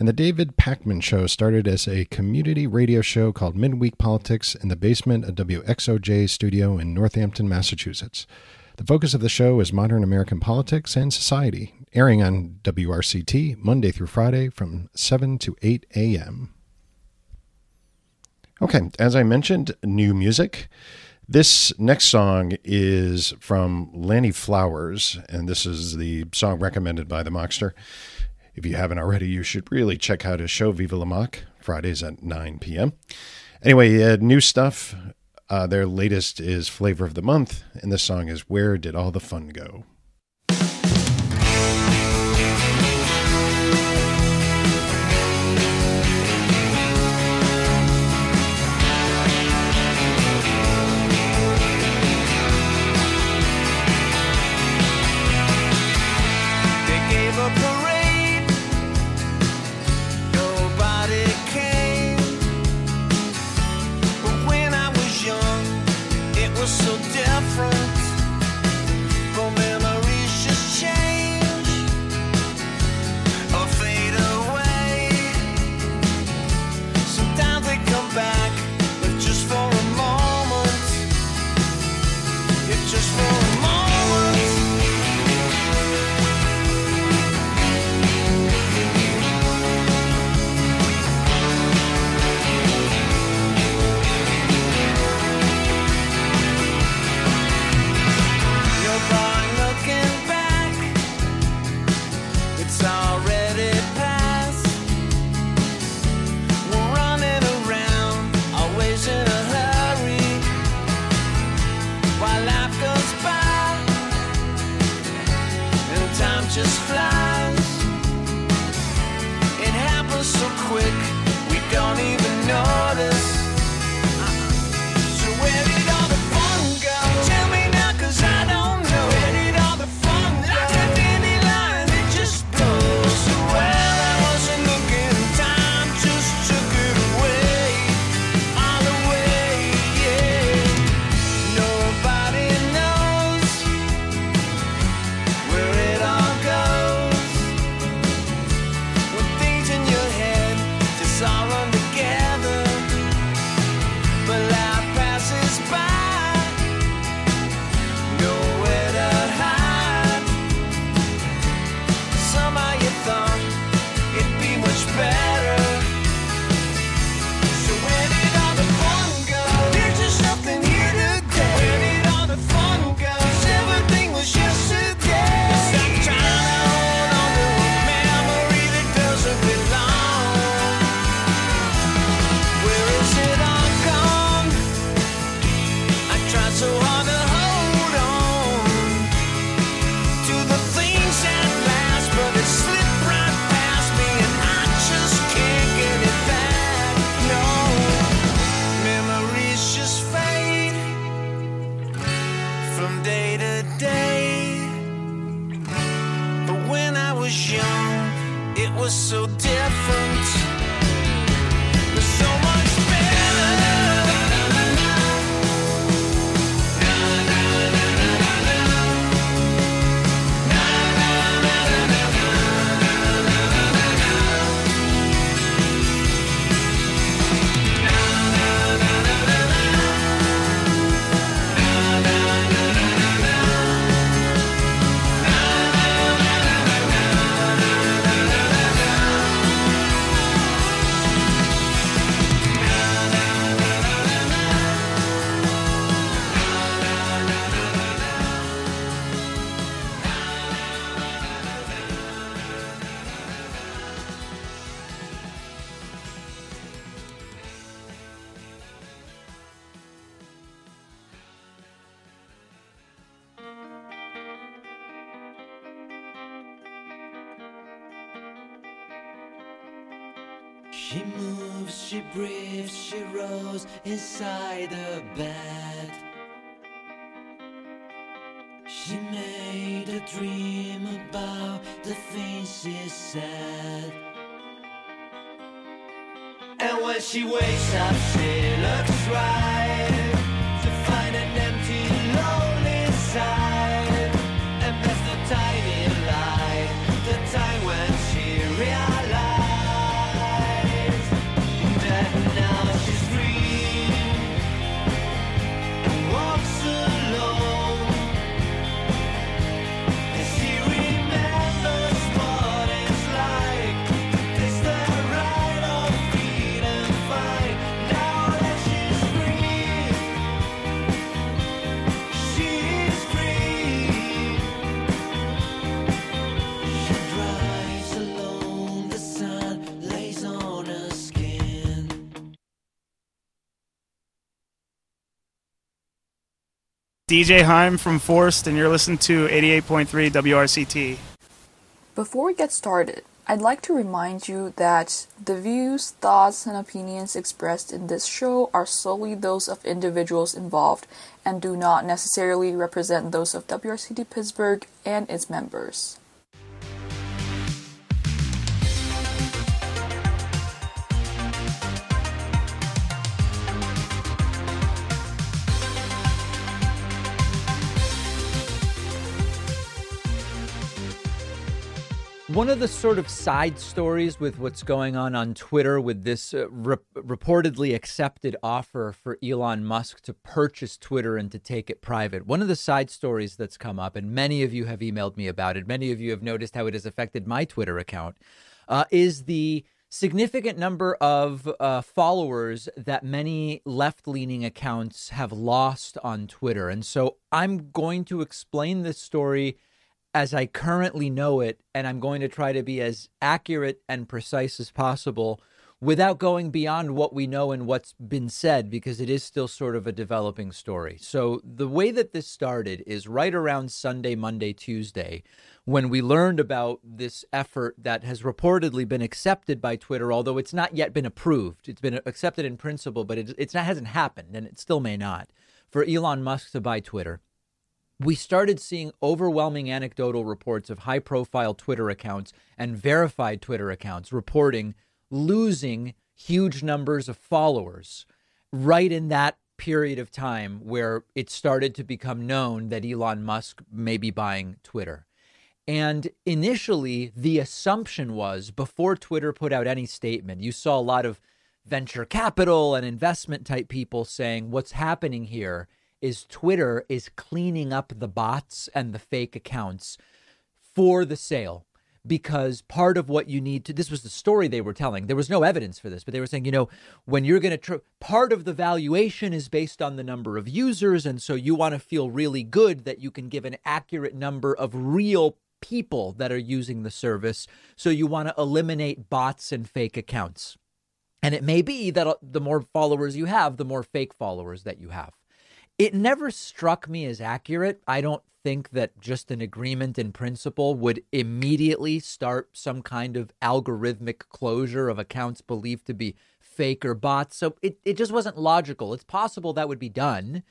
And the David Pakman Show started as a community radio show called Midweek Politics in the basement of WXOJ studio in Northampton, Massachusetts. The focus of the show is modern American politics and society, airing on WRCT Monday through Friday from 7 to 8 a.m. Okay, as I mentioned, new music. This next song is from Lanny Flowers, and this is the song recommended by the Mockster. If you haven't already, you should really check out his show, Viva La Mock, Fridays at 9 p.m. Anyway, new stuff. Their latest is Flavor of the Month, and this song is Where Did All the Fun Go? So different, but memories just change or fade away. Sometimes they come back, but just for a moment. It's just for a moment. Just flies. It happens so quick, we don't even notice. So where did all the fun go? Tell me now, 'cause I don't know. Where did all the fun go? Like a daily line, it just blows. So well, I wasn't looking, time just took it away. All away, yeah. Nobody knows where it all all run together, but life passes by, nowhere to hide. Somehow you thought it'd be much better. So where did all the fun go? There's just nothing here today. Where did all the fun go? 'Cause everything was yesterday. Stop trying to hold on to a memory that doesn't belong. So hard to hold on to the things that last, but it slipped right past me and I just can't get it back. No, memories just fade from day to day. But when I was young, it was so different. It was so much better. She moves, she breathes, she rolls inside the bed. She made a dream about the things she said. And when she wakes up, she looks right to find an empty, lonely side. And that's the tiny lie, the time when she realized DJ Heim from Forst, and you're listening to 88.3 WRCT. Before we get started, I'd like to remind you that the views, thoughts, and opinions expressed in this show are solely those of individuals involved and do not necessarily represent those of WRCT Pittsburgh and its members. One of the sort of side stories with what's going on Twitter with this reportedly accepted offer for Elon Musk to purchase Twitter and to take it private. One of the side stories that's come up, and many of you have emailed me about it, many of you have noticed how it has affected my Twitter account, is the significant number of followers that many left-leaning accounts have lost on Twitter. And so I'm going to explain this story as I currently know it, and I'm going to try to be as accurate and precise as possible without going beyond what we know and what's been said, because it is still sort of a developing story. So the way that this started is right around Sunday, Monday, Tuesday, when we learned about this effort that has reportedly been accepted by Twitter, although it's not yet been approved. It's been accepted in principle, but it hasn't happened, and it still may not, for Elon Musk to buy Twitter. We started seeing overwhelming anecdotal reports of high-profile Twitter accounts and verified Twitter accounts reporting losing huge numbers of followers right in that period of time where it started to become known that Elon Musk may be buying Twitter. And initially, the assumption was, before Twitter put out any statement, you saw a lot of venture capital and investment type people saying what's happening here is Twitter is cleaning up the bots and the fake accounts for the sale. Because part of what you need to, this was the story they were telling. There was no evidence for this, but they were saying, when you're going to, part of the valuation is based on the number of users. And so you want to feel really good that you can give an accurate number of real people that are using the service. So you want to eliminate bots and fake accounts. And it may be that the more followers you have, the more fake followers that you have. It never struck me as accurate. I don't think that just an agreement in principle would immediately start some kind of algorithmic closure of accounts believed to be fake or bots. So it just wasn't logical. It's possible that would be done.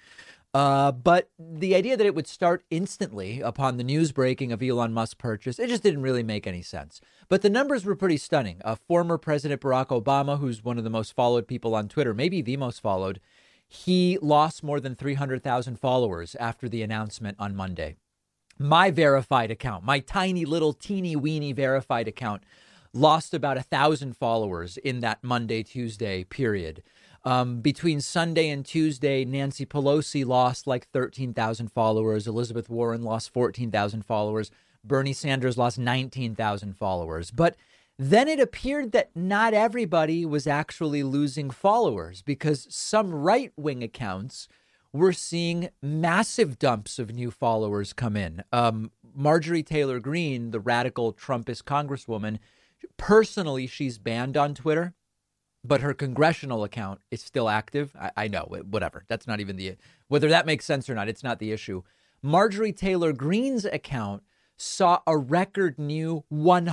But the idea that it would start instantly upon the news breaking of Elon Musk's purchase, it just didn't really make any sense. But the numbers were pretty stunning. Former President Barack Obama, who's one of the most followed people on Twitter, maybe the most followed, he lost more than 300,000 followers after the announcement on Monday. My verified account, my tiny little teeny weeny verified account, lost about 1,000 followers in that Monday, Tuesday period. Between Sunday and Tuesday, Nancy Pelosi lost like 13,000 followers. Elizabeth Warren lost 14,000 followers. Bernie Sanders lost 19,000 followers. But then it appeared that not everybody was actually losing followers, because some right-wing accounts were seeing massive dumps of new followers come in. Marjorie Taylor Greene, the radical Trumpist congresswoman, personally, she's banned on Twitter, but her congressional account is still active. I know, whatever. That's not even whether that makes sense or not, it's not the issue. Marjorie Taylor Greene's account saw a record new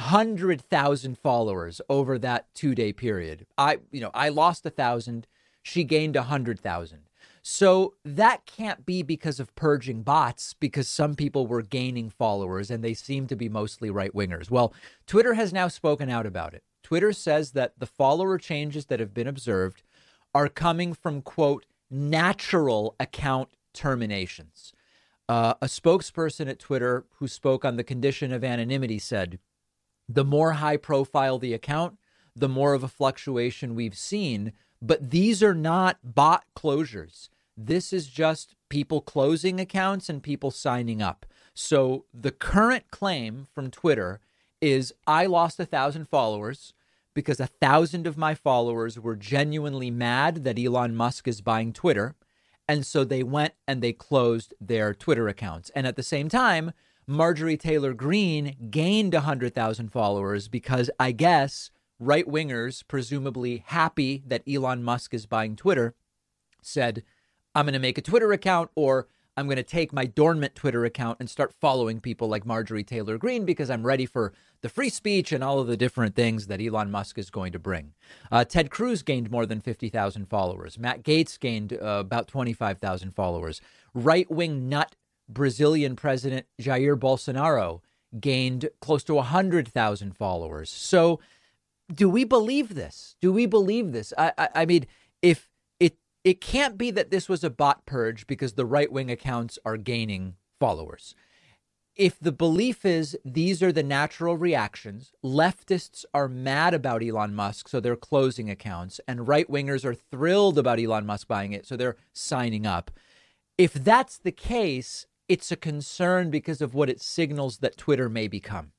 100,000 followers over that 2-day period. I lost 1,000. She gained 100,000. So that can't be because of purging bots, because some people were gaining followers and they seem to be mostly right wingers. Well, Twitter has now spoken out about it. Twitter says that the follower changes that have been observed are coming from, quote, natural account terminations. A spokesperson at Twitter who spoke on the condition of anonymity said, the more high profile the account, the more of a fluctuation we've seen. But these are not bot closures. This is just people closing accounts and people signing up. So the current claim from Twitter is I lost 1,000 followers because 1,000 of my followers were genuinely mad that Elon Musk is buying Twitter. And so they went and they closed their Twitter accounts. And at the same time, Marjorie Taylor Greene gained 100,000 followers because I guess right wingers, presumably happy that Elon Musk is buying Twitter, said, I'm going to make a Twitter account, or I'm going to take my dormant Twitter account and start following people like Marjorie Taylor Greene because I'm ready for the free speech and all of the different things that Elon Musk is going to bring. Ted Cruz gained more than 50,000 followers. Matt Gaetz gained about 25,000 followers. Right-wing nut Brazilian President Jair Bolsonaro gained close to 100,000 followers. So do we believe this? Do we believe this? I mean, if it can't be that this was a bot purge because the right-wing accounts are gaining followers. If the belief is these are the natural reactions, leftists are mad about Elon Musk, so they're closing accounts, and right-wingers are thrilled about Elon Musk buying it, so they're signing up. If that's the case, it's a concern because of what it signals that Twitter may become.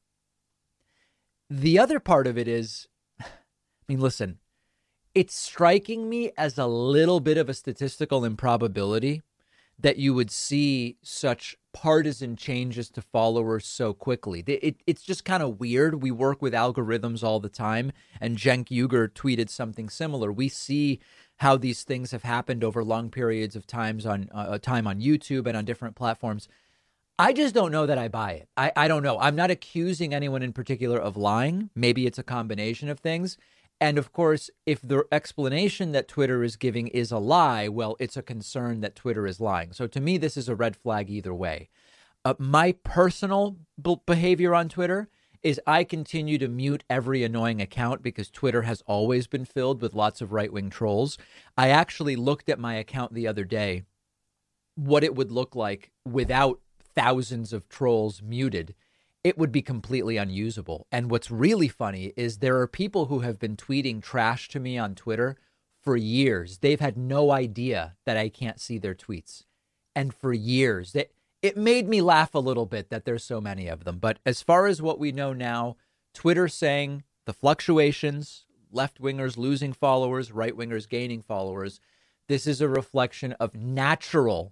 The other part of it is, I mean, listen, it's striking me as a little bit of a statistical improbability that you would see such partisan changes to followers so quickly. It's just kind of weird. We work with algorithms all the time, and Cenk Uygur tweeted something similar. We see how these things have happened over long periods of time on YouTube and on different platforms. I just don't know that I buy it. I don't know. I'm not accusing anyone in particular of lying. Maybe it's a combination of things. And of course, if the explanation that Twitter is giving is a lie, well, it's a concern that Twitter is lying. So to me, this is a red flag either way. My personal behavior on Twitter is I continue to mute every annoying account because Twitter has always been filled with lots of right-wing trolls. I actually looked at my account the other day, what it would look like without thousands of trolls muted. It would be completely unusable. And what's really funny is there are people who have been tweeting trash to me on Twitter for years. They've had no idea that I can't see their tweets. And for years, it made me laugh a little bit that there's so many of them. But as far as what we know now, Twitter saying the fluctuations, left-wingers losing followers, right-wingers gaining followers, this is a reflection of natural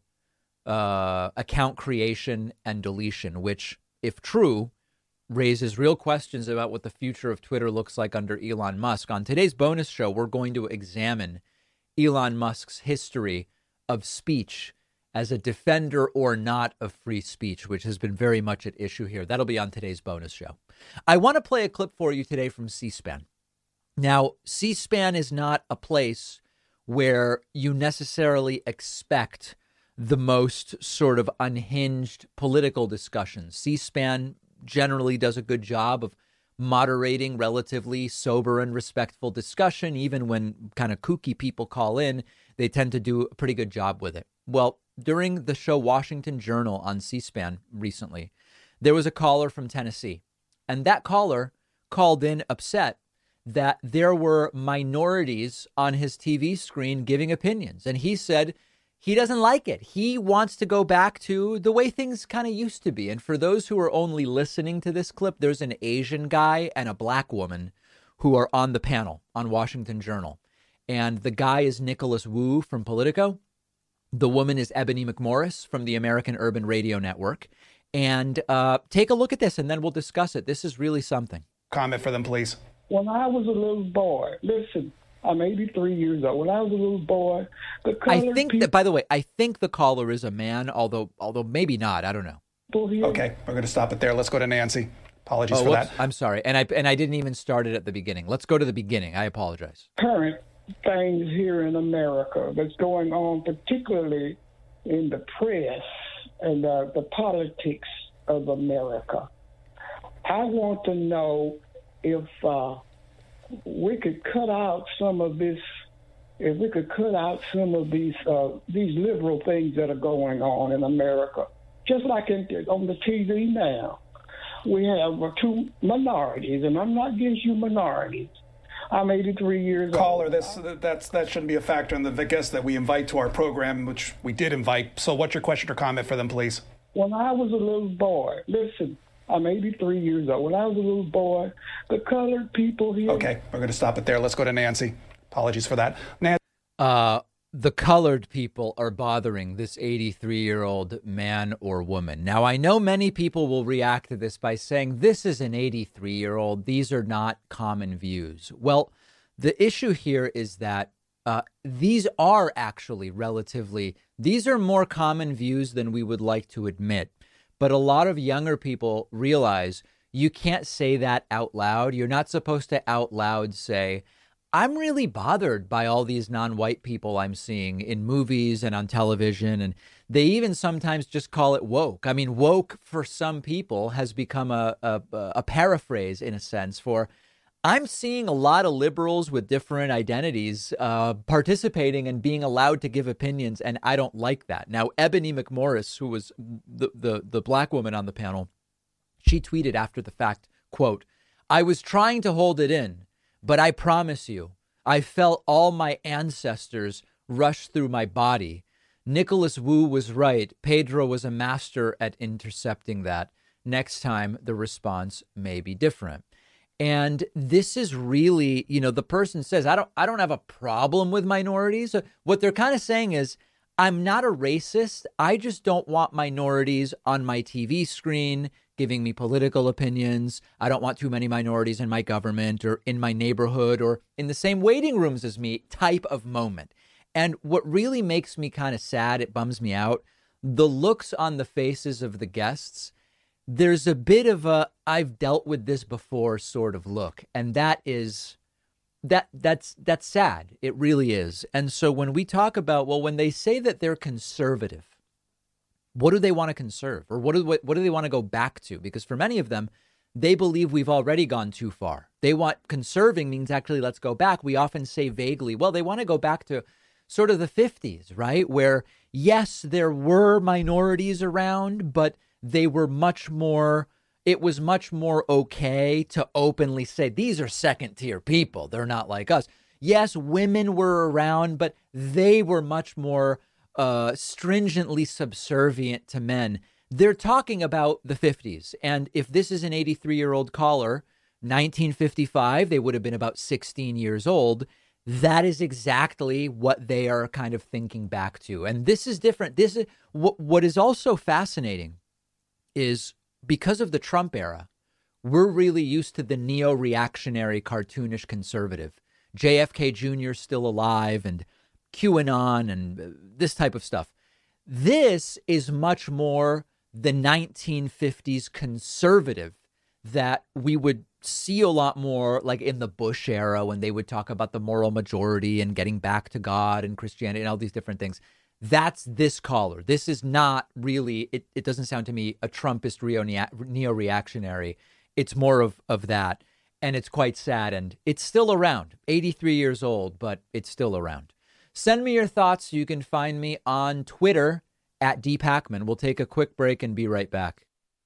account creation and deletion, which, if true, raises real questions about what the future of Twitter looks like under Elon Musk. On today's bonus show, we're going to examine Elon Musk's history of speech as a defender or not of free speech, which has been very much at issue here. That'll be on today's bonus show. I want to play a clip for you today from C-SPAN. Now, C-SPAN is not a place where you necessarily expect the most sort of unhinged political discussions. C-SPAN generally does a good job of moderating relatively sober and respectful discussion. Even when kind of kooky people call in, they tend to do a pretty good job with it. Well, during the show Washington Journal on C-SPAN recently, there was a caller from Tennessee, and that caller called in upset that there were minorities on his TV screen giving opinions. And he said he doesn't like it. He wants to go back to the way things kind of used to be. And for those who are only listening to this clip, there's an Asian guy and a black woman who are on the panel on Washington Journal. And the guy is Nicholas Wu from Politico. The woman is Ebony McMorris from the American Urban Radio Network. And take a look at this, and then we'll discuss it. This is really something. Comment for them, please. When I was a little boy, listen, I'm 83 years old. When I was a little boy, I think that, by the way, I think the caller is a man, although maybe not. I don't know. Okay, we're going to stop it there. Let's go to Nancy. Apologies for that. I'm sorry. And I didn't even start it at the beginning. Let's go to the beginning. I apologize. Current things here in America that's going on, particularly in the press and the politics of America. I want to know if we could cut out some of this, if we could cut out some of these liberal things that are going on in America. Just like on the TV now, we have two minorities, and I'm not against you minorities. I'm 83 years old. Caller, that shouldn't be a factor in the guests that we invite to our program, which we did invite. So what's your question or comment for them, please? When I was a little boy, listen, I'm 83 years old. When I was a little boy, the colored people here... Okay, we're going to stop it there. Let's go to Nancy. Apologies for that. Nancy. The colored people are bothering this 83-year-old man or woman. Now, I know many people will react to this by saying, this is an 83-year-old. These are not common views. Well, the issue here is that these are actually these are more common views than we would like to admit. But a lot of younger people realize you can't say that out loud. You're not supposed to out loud say, I'm really bothered by all these non-white people I'm seeing in movies and on television. And they even sometimes just call it woke. I mean, woke for some people has become a paraphrase in a sense for, I'm seeing a lot of liberals with different identities participating and being allowed to give opinions, and I don't like that. Now, Ebony McMorris, who was the black woman on the panel, she tweeted after the fact, quote, I was trying to hold it in, but I promise you, I felt all my ancestors rush through my body. Nicholas Wu was right. Pedro was a master at intercepting that. Next time, the response may be different. And this is really, the person says, I don't have a problem with minorities. What they're kind of saying is, I'm not a racist. I just don't want minorities on my TV screen giving me political opinions. I don't want too many minorities in my government or in my neighborhood or in the same waiting rooms as me type of moment. And what really makes me kind of sad, it bums me out, the looks on the faces of the guests. There's a bit of a I've dealt with this before sort of look. And that is that's sad. It really is. And so when we talk about, well, when they say that they're conservative, what do they want to conserve? Or what do they want to go back to? Because for many of them, they believe we've already gone too far. They want conserving means actually let's go back. We often say vaguely, well, they want to go back to sort of the 50s, right? Where, yes, there were minorities around, but they were it was much more okay to openly say, these are second tier people. They're not like us. Yes, women were around, but they were much more stringently subservient to men. They're talking about the 50s. And if this is an 83-year-old caller, 1955, they would have been about 16 years old. That is exactly what they are kind of thinking back to. And this is different. This is what is also fascinating is because of the Trump era, we're really used to the neo-reactionary, cartoonish conservative. JFK Jr. still alive and QAnon and this type of stuff. This is much more the 1950s conservative that we would see a lot more like in the Bush era when they would talk about the moral majority and getting back to God and Christianity and all these different things. That's this caller. This is not really, it doesn't sound to me a Trumpist neo-reactionary. It's more of that. And it's quite sad. And it's still around. 83 years old, but it's still around. Send me your thoughts. You can find me on Twitter at @DPakman. We'll take a quick break and be right back.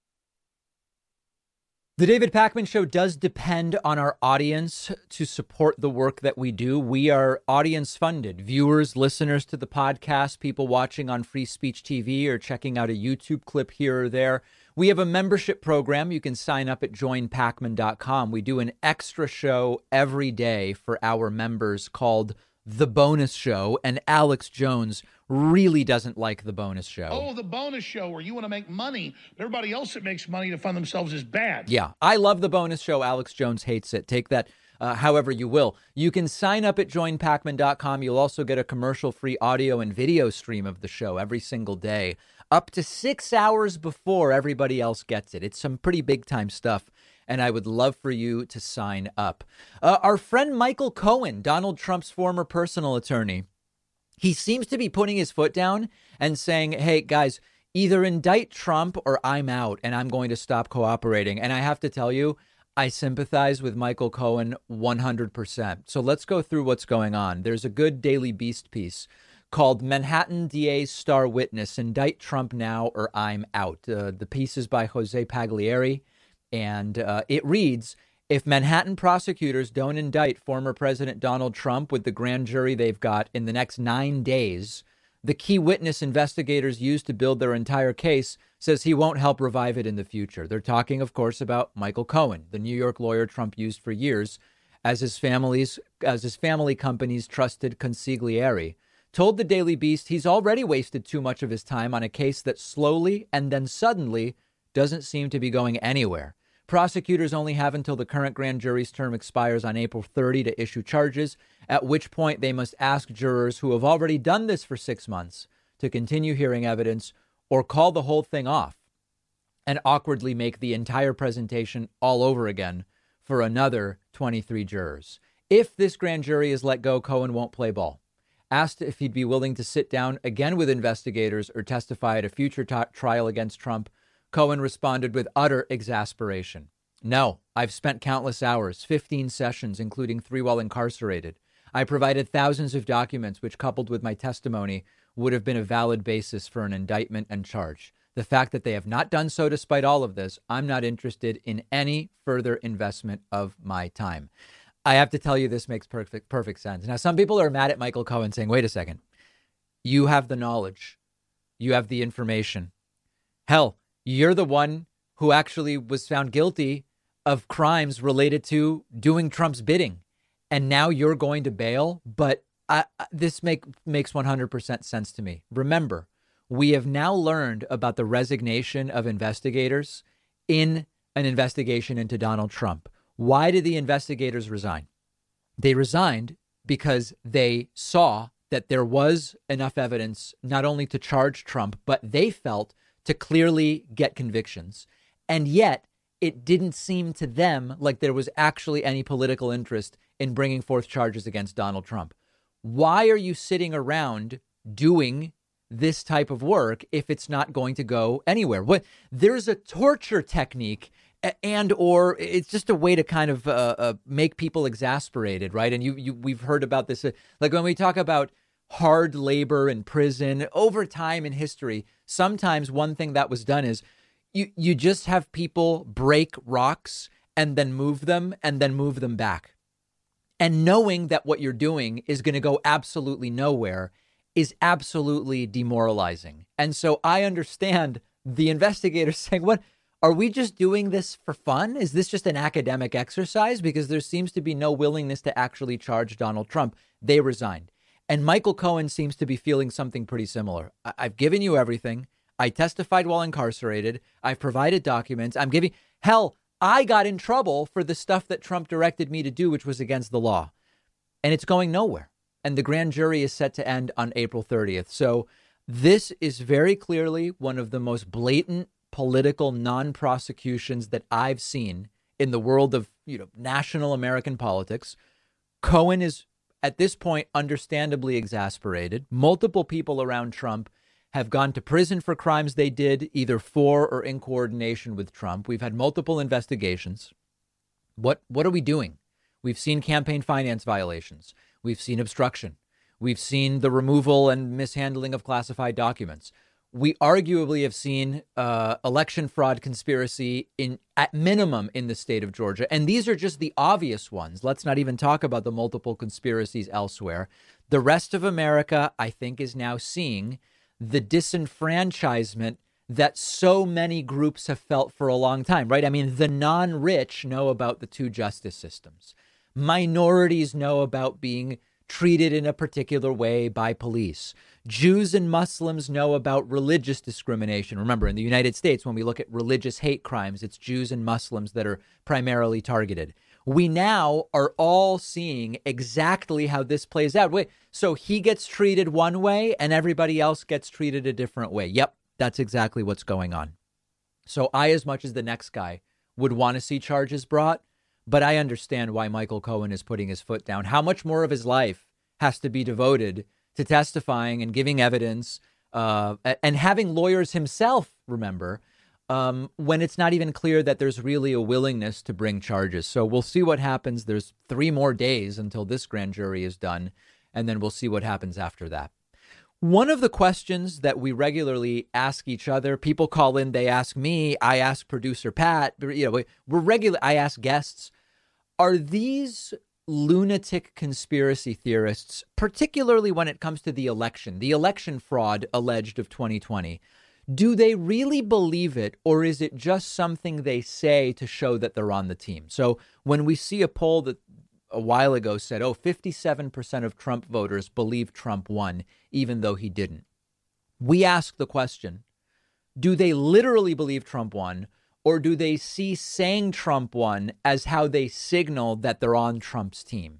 The David Pakman Show does depend on our audience to support the work that we do. We are audience funded. Viewers, listeners to the podcast, people watching on Free Speech TV or checking out a YouTube clip here or there. We have a membership program. You can sign up at joinpakman.com. We do an extra show every day for our members called The Bonus Show, and Alex Jones really doesn't like The Bonus Show. Oh, The Bonus Show, where you want to make money, but everybody else that makes money to fund themselves is bad. Yeah, I love The Bonus Show. Alex Jones hates it. Take that however you will. You can sign up at joinpakman.com. You'll also get a commercial-free audio and video stream of the show every single day, up to 6 hours before everybody else gets it. It's some pretty big-time stuff, and I would love for you to sign up. Our friend Michael Cohen, Donald Trump's former personal attorney, he seems to be putting his foot down and saying, hey, guys, either indict Trump or I'm out and I'm going to stop cooperating. And I have to tell you, I sympathize with Michael Cohen 100%. So let's go through what's going on. There's a good Daily Beast piece called Manhattan DA's Star Witness, Indict Trump Now or I'm Out. The piece is by Jose Pagliari, and it reads, if Manhattan prosecutors don't indict former President Donald Trump with the grand jury they've got in the next 9 days, the key witness investigators used to build their entire case says he won't help revive it in the future. They're talking, of course, about Michael Cohen, the New York lawyer Trump used for years as his family company's trusted consigliere. Told the Daily Beast he's already wasted too much of his time on a case that slowly and then suddenly doesn't seem to be going anywhere. Prosecutors only have until the current grand jury's term expires on April 30 to issue charges, at which point they must ask jurors who have already done this for 6 months to continue hearing evidence or call the whole thing off and awkwardly make the entire presentation all over again for another 23 jurors. If this grand jury is let go, Cohen won't play ball. Asked if he'd be willing to sit down again with investigators or testify at a future trial against Trump, Cohen responded with utter exasperation. No, I've spent countless hours, 15 sessions, including 3 while incarcerated. I provided thousands of documents, which coupled with my testimony would have been a valid basis for an indictment and charge. The fact that they have not done so despite all of this, I'm not interested in any further investment of my time. I have to tell you, this makes perfect sense. Now, some people are mad at Michael Cohen saying, wait a second, you have the knowledge, you have the information. Hell, you're the one who actually was found guilty of crimes related to doing Trump's bidding. And now you're going to bail. But this makes 100% sense to me. Remember, we have now learned about the resignation of investigators in an investigation into Donald Trump. Why did the investigators resign? They resigned because they saw that there was enough evidence not only to charge Trump, but they felt to clearly get convictions. And yet it didn't seem to them like there was actually any political interest in bringing forth charges against Donald Trump. Why are you sitting around doing this type of work if it's not going to go anywhere? There's a torture technique and or it's just a way to kind of make people exasperated, right? And we've heard about this, like when we talk about hard labor in prison over time in history. Sometimes one thing that was done is you just have people break rocks and then move them back. And knowing that what you're doing is going to go absolutely nowhere is absolutely demoralizing. And so I understand the investigators saying, what, are we just doing this for fun? Is this just an academic exercise? Because there seems to be no willingness to actually charge Donald Trump. They resigned. And Michael Cohen seems to be feeling something pretty similar. I've given you everything. I testified while incarcerated. I've provided documents. Hell, I got in trouble for the stuff that Trump directed me to do, which was against the law. And it's going nowhere. And the grand jury is set to end on April 30th. So this is very clearly one of the most blatant political non-prosecutions that I've seen in the world of, national American politics. Cohen is at this point understandably exasperated. Multiple people around Trump have gone to prison for crimes they did either for or in coordination with Trump. We've had multiple investigations. What are we doing? We've seen campaign finance violations. We've seen obstruction. We've seen the removal and mishandling of classified documents. We arguably have seen election fraud conspiracy at minimum in the state of Georgia. And these are just the obvious ones. Let's not even talk about the multiple conspiracies elsewhere. The rest of America, I think, is now seeing the disenfranchisement that so many groups have felt for a long time, right? I mean, the non-rich know about the two justice systems. Minorities know about being treated in a particular way by police. Jews and Muslims know about religious discrimination. Remember, in the United States, when we look at religious hate crimes, it's Jews and Muslims that are primarily targeted. We now are all seeing exactly how this plays out. Wait, so he gets treated one way and everybody else gets treated a different way. Yep, that's exactly what's going on. So I, as much as the next guy, would want to see charges brought, but I understand why Michael Cohen is putting his foot down. How much more of his life has to be devoted to testifying and giving evidence and having lawyers himself, remember, when it's not even clear that there's really a willingness to bring charges. So we'll see what happens. There's 3 more days until this grand jury is done, and then we'll see what happens after that. One of the questions that we regularly ask each other, people call in, they ask me, I ask producer Pat, I ask guests, are these lunatic conspiracy theorists, particularly when it comes to the election fraud alleged of 2020, do they really believe it, or is it just something they say to show that they're on the team? So when we see a poll that a while ago said, 57% of Trump voters believe Trump won, even though he didn't. We ask the question, do they literally believe Trump won, Or do they see saying Trump won as how they signal that they're on Trump's team?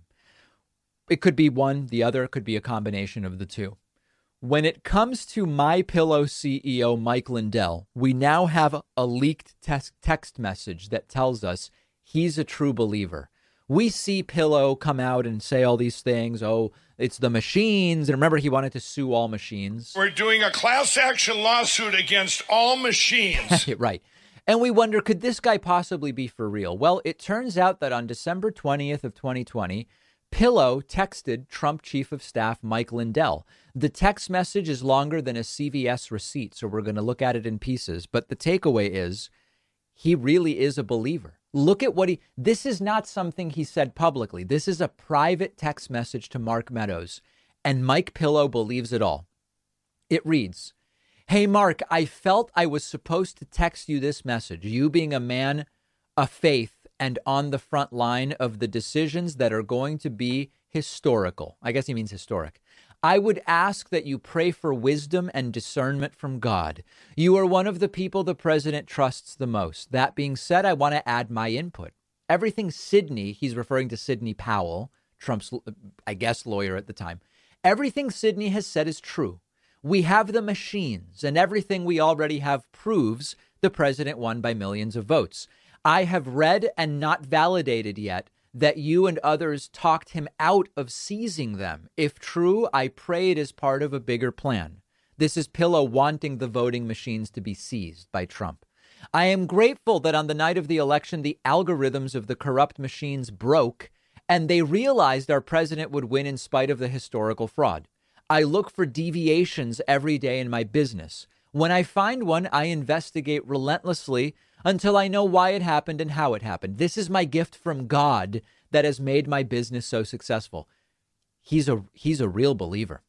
It could be one, the other, it could be a combination of the two. When it comes to MyPillow CEO Mike Lindell, we now have a leaked text message that tells us he's a true believer. We see Pillow come out and say all these things. Oh, it's the machines. And remember, he wanted to sue all machines. We're doing a class action lawsuit against all machines. Right. And we wonder, could this guy possibly be for real? Well, it turns out that on December 20th of 2020, Pillow texted Trump Chief of Staff Mike Lindell. The text message is longer than a CVS receipt, so we're going to look at it in pieces. But the takeaway is he really is a believer. Look at what this is not something he said publicly. This is a private text message to Mark Meadows, and Mike Pillow believes it all. It reads, "Hey, Mark, I felt I was supposed to text you this message, you being a man of faith and on the front line of the decisions that are going to be historical." I guess he means historic. "I would ask that you pray for wisdom and discernment from God. You are one of the people the president trusts the most. That being said, I want to add my input. Everything Sidney," he's referring to Sidney Powell, Trump's, I guess, lawyer at the time, "everything Sidney has said is true. We have the machines, and everything we already have proves the president won by millions of votes. I have read and not validated yet that you and others talked him out of seizing them. If true, I pray it is part of a bigger plan. This is Pillow wanting the voting machines to be seized by Trump. I am grateful that on the night of the election, the algorithms of the corrupt machines broke and they realized our president would win in spite of the historical fraud. I look for deviations every day in my business. When I find one, I investigate relentlessly until I know why it happened and how it happened. This is my gift from God that has made my business so successful." He's a real believer.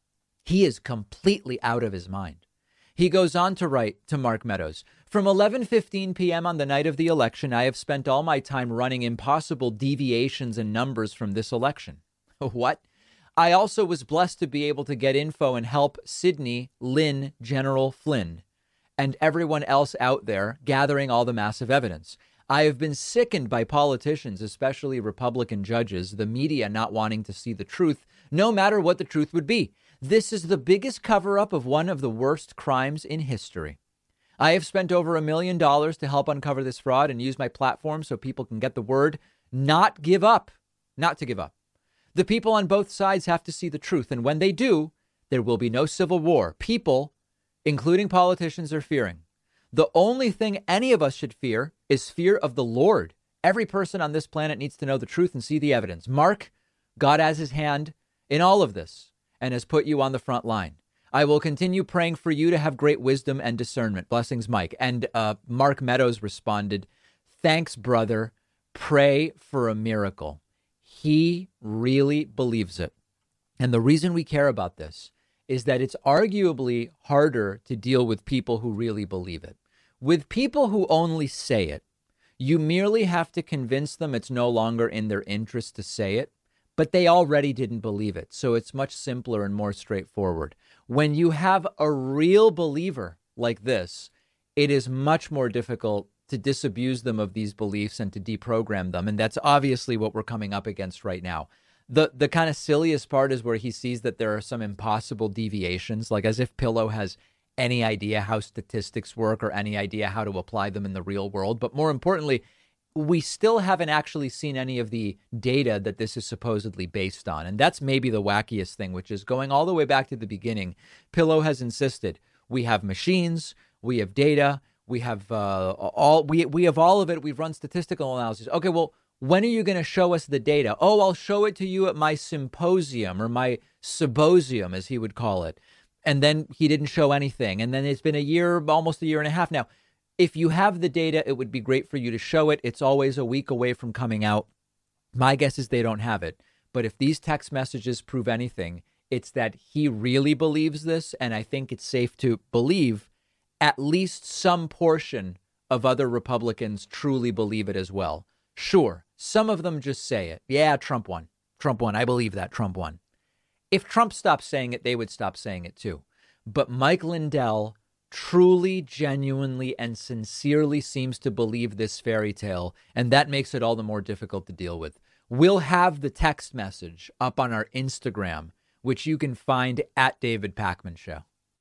He is completely out of his mind. He goes on to write to Mark Meadows, "From 11:15 p.m. on the night of the election, I have spent all my time running impossible deviations and numbers from this election." What? "I also was blessed to be able to get info and help Sidney, Lynn, General Flynn, and everyone else out there gathering all the massive evidence. I have been sickened by politicians, especially Republican judges, the media not wanting to see the truth, no matter what the truth would be. This is the biggest cover-up of one of the worst crimes in history. I have spent over $1 million to help uncover this fraud and use my platform so people can get the word, not give up, not to give up. The people on both sides have to see the truth, and when they do, there will be no civil war. People, including politicians, are fearing. The only thing any of us should fear is fear of the Lord. Every person on this planet needs to know the truth and see the evidence. Mark, God has his hand in all of this and has put you on the front line. I will continue praying for you to have great wisdom and discernment. Blessings, Mike." And Mark Meadows responded, "Thanks, brother. Pray for a miracle." He really believes it. And the reason we care about this is that it's arguably harder to deal with people who really believe it. With people who only say it, you merely have to convince them it's no longer in their interest to say it, but they already didn't believe it. So it's much simpler and more straightforward. When you have a real believer like this, it is much more difficult to disabuse them of these beliefs and to deprogram them. And that's obviously what we're coming up against right now. The kind of silliest part is where he sees that there are some impossible deviations, like as if Pillow has any idea how statistics work or any idea how to apply them in the real world. But more importantly, we still haven't actually seen any of the data that this is supposedly based on. And that's maybe the wackiest thing, which is going all the way back to the beginning. Pillow has insisted we have machines, we have data, we have we have all of it. We've run statistical analysis. Okay, well, when are you going to show us the data? Oh, I'll show it to you at my symposium or my symposium, as he would call it. And then he didn't show anything. And then it's been a year, almost a year and a half now. If you have the data, it would be great for you to show it. It's always a week away from coming out. My guess is they don't have it. But if these text messages prove anything, it's that he really believes this. And I think it's safe to believe at least some portion of other Republicans truly believe it as well. Sure, some of them just say it. Yeah, Trump won. Trump won. I believe that. Trump won. If Trump stopped saying it, they would stop saying it too. But Mike Lindell truly, genuinely, and sincerely seems to believe this fairy tale, and that makes it all the more difficult to deal with. We'll have the text message up on our Instagram, which you can find at David Pakman Show.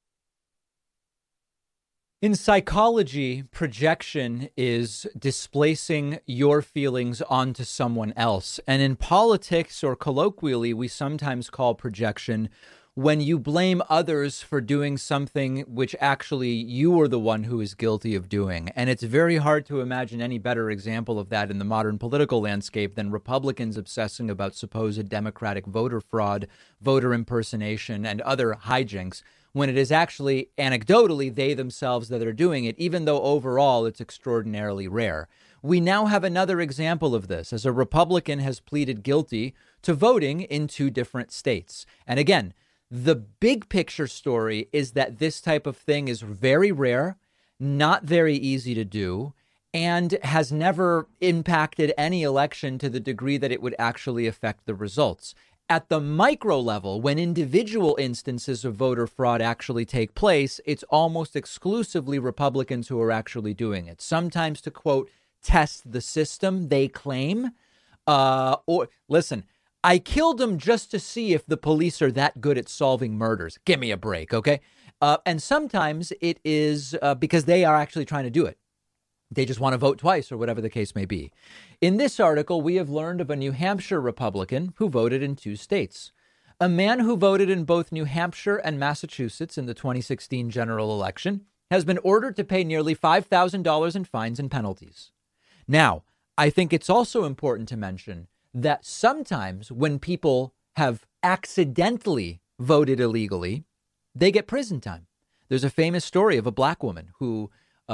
In psychology, projection is displacing your feelings onto someone else. And in politics, or colloquially, we sometimes call projection when you blame others for doing something which actually you are the one who is guilty of doing. And it's very hard to imagine any better example of that in the modern political landscape than Republicans obsessing about supposed Democratic voter fraud, voter impersonation, and other hijinks, when it is actually anecdotally they themselves that are doing it, even though overall it's extraordinarily rare. We now have another example of this, as a Republican has pleaded guilty to voting in 2 different states. And again, the big picture story is that this type of thing is very rare, not very easy to do, and has never impacted any election to the degree that it would actually affect the results. At the micro level, when individual instances of voter fraud actually take place, it's almost exclusively Republicans who are actually doing it. Sometimes to, quote, test the system, they claim. Or listen, I killed him just to see if the police are that good at solving murders. Give me a break, okay? And sometimes it is because they are actually trying to do it. They just want to vote twice or whatever the case may be. In this article, we have learned of a New Hampshire Republican who voted in 2 states. A man who voted in both New Hampshire and Massachusetts in the 2016 general election has been ordered to pay nearly $5,000 in fines and penalties. Now, I think it's also important to mention that sometimes when people have accidentally voted illegally, they get prison time. There's a famous story of a black woman who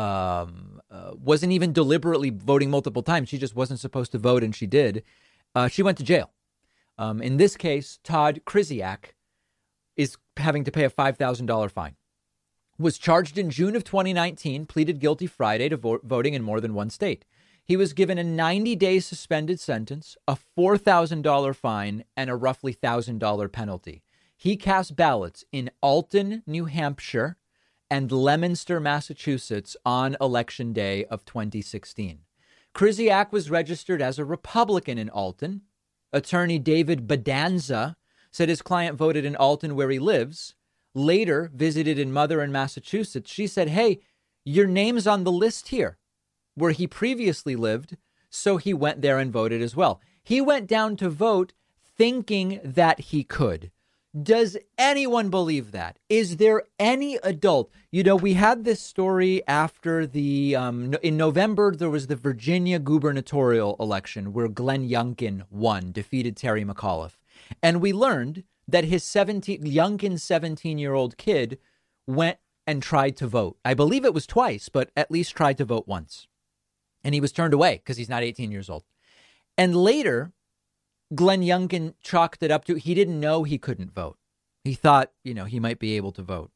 wasn't even deliberately voting multiple times. She just wasn't supposed to vote, and she did. She went to jail. In this case, Todd Krzyzak is having to pay a $5,000 fine. Was charged in June of 2019, pleaded guilty Friday to voting in more than 1 state. He was given a 90-day suspended sentence, a $4,000 fine, and a roughly $1,000 penalty. He cast ballots in Alton, New Hampshire, and Leominster, Massachusetts on Election Day of 2016. Krzyzak was registered as a Republican in Alton. Attorney David Bedanza said his client voted in Alton, where he lives. Later visited in Mother in Massachusetts. She said, hey, your name's on the list here, where he previously lived, so he went there and voted as well. He went down to vote thinking that he could. Does anyone believe that? Is there any adult? You know, we had this story after the, in November, there was the Virginia gubernatorial election where Glenn Youngkin won, defeated Terry McAuliffe. And we learned that Youngkin's 17-year-old kid went and tried to vote. I believe it was twice, but at least tried to vote once. And he was turned away because he's not 18 years old. And later, Glenn Youngkin chalked it up to he didn't know he couldn't vote. He thought, he might be able to vote.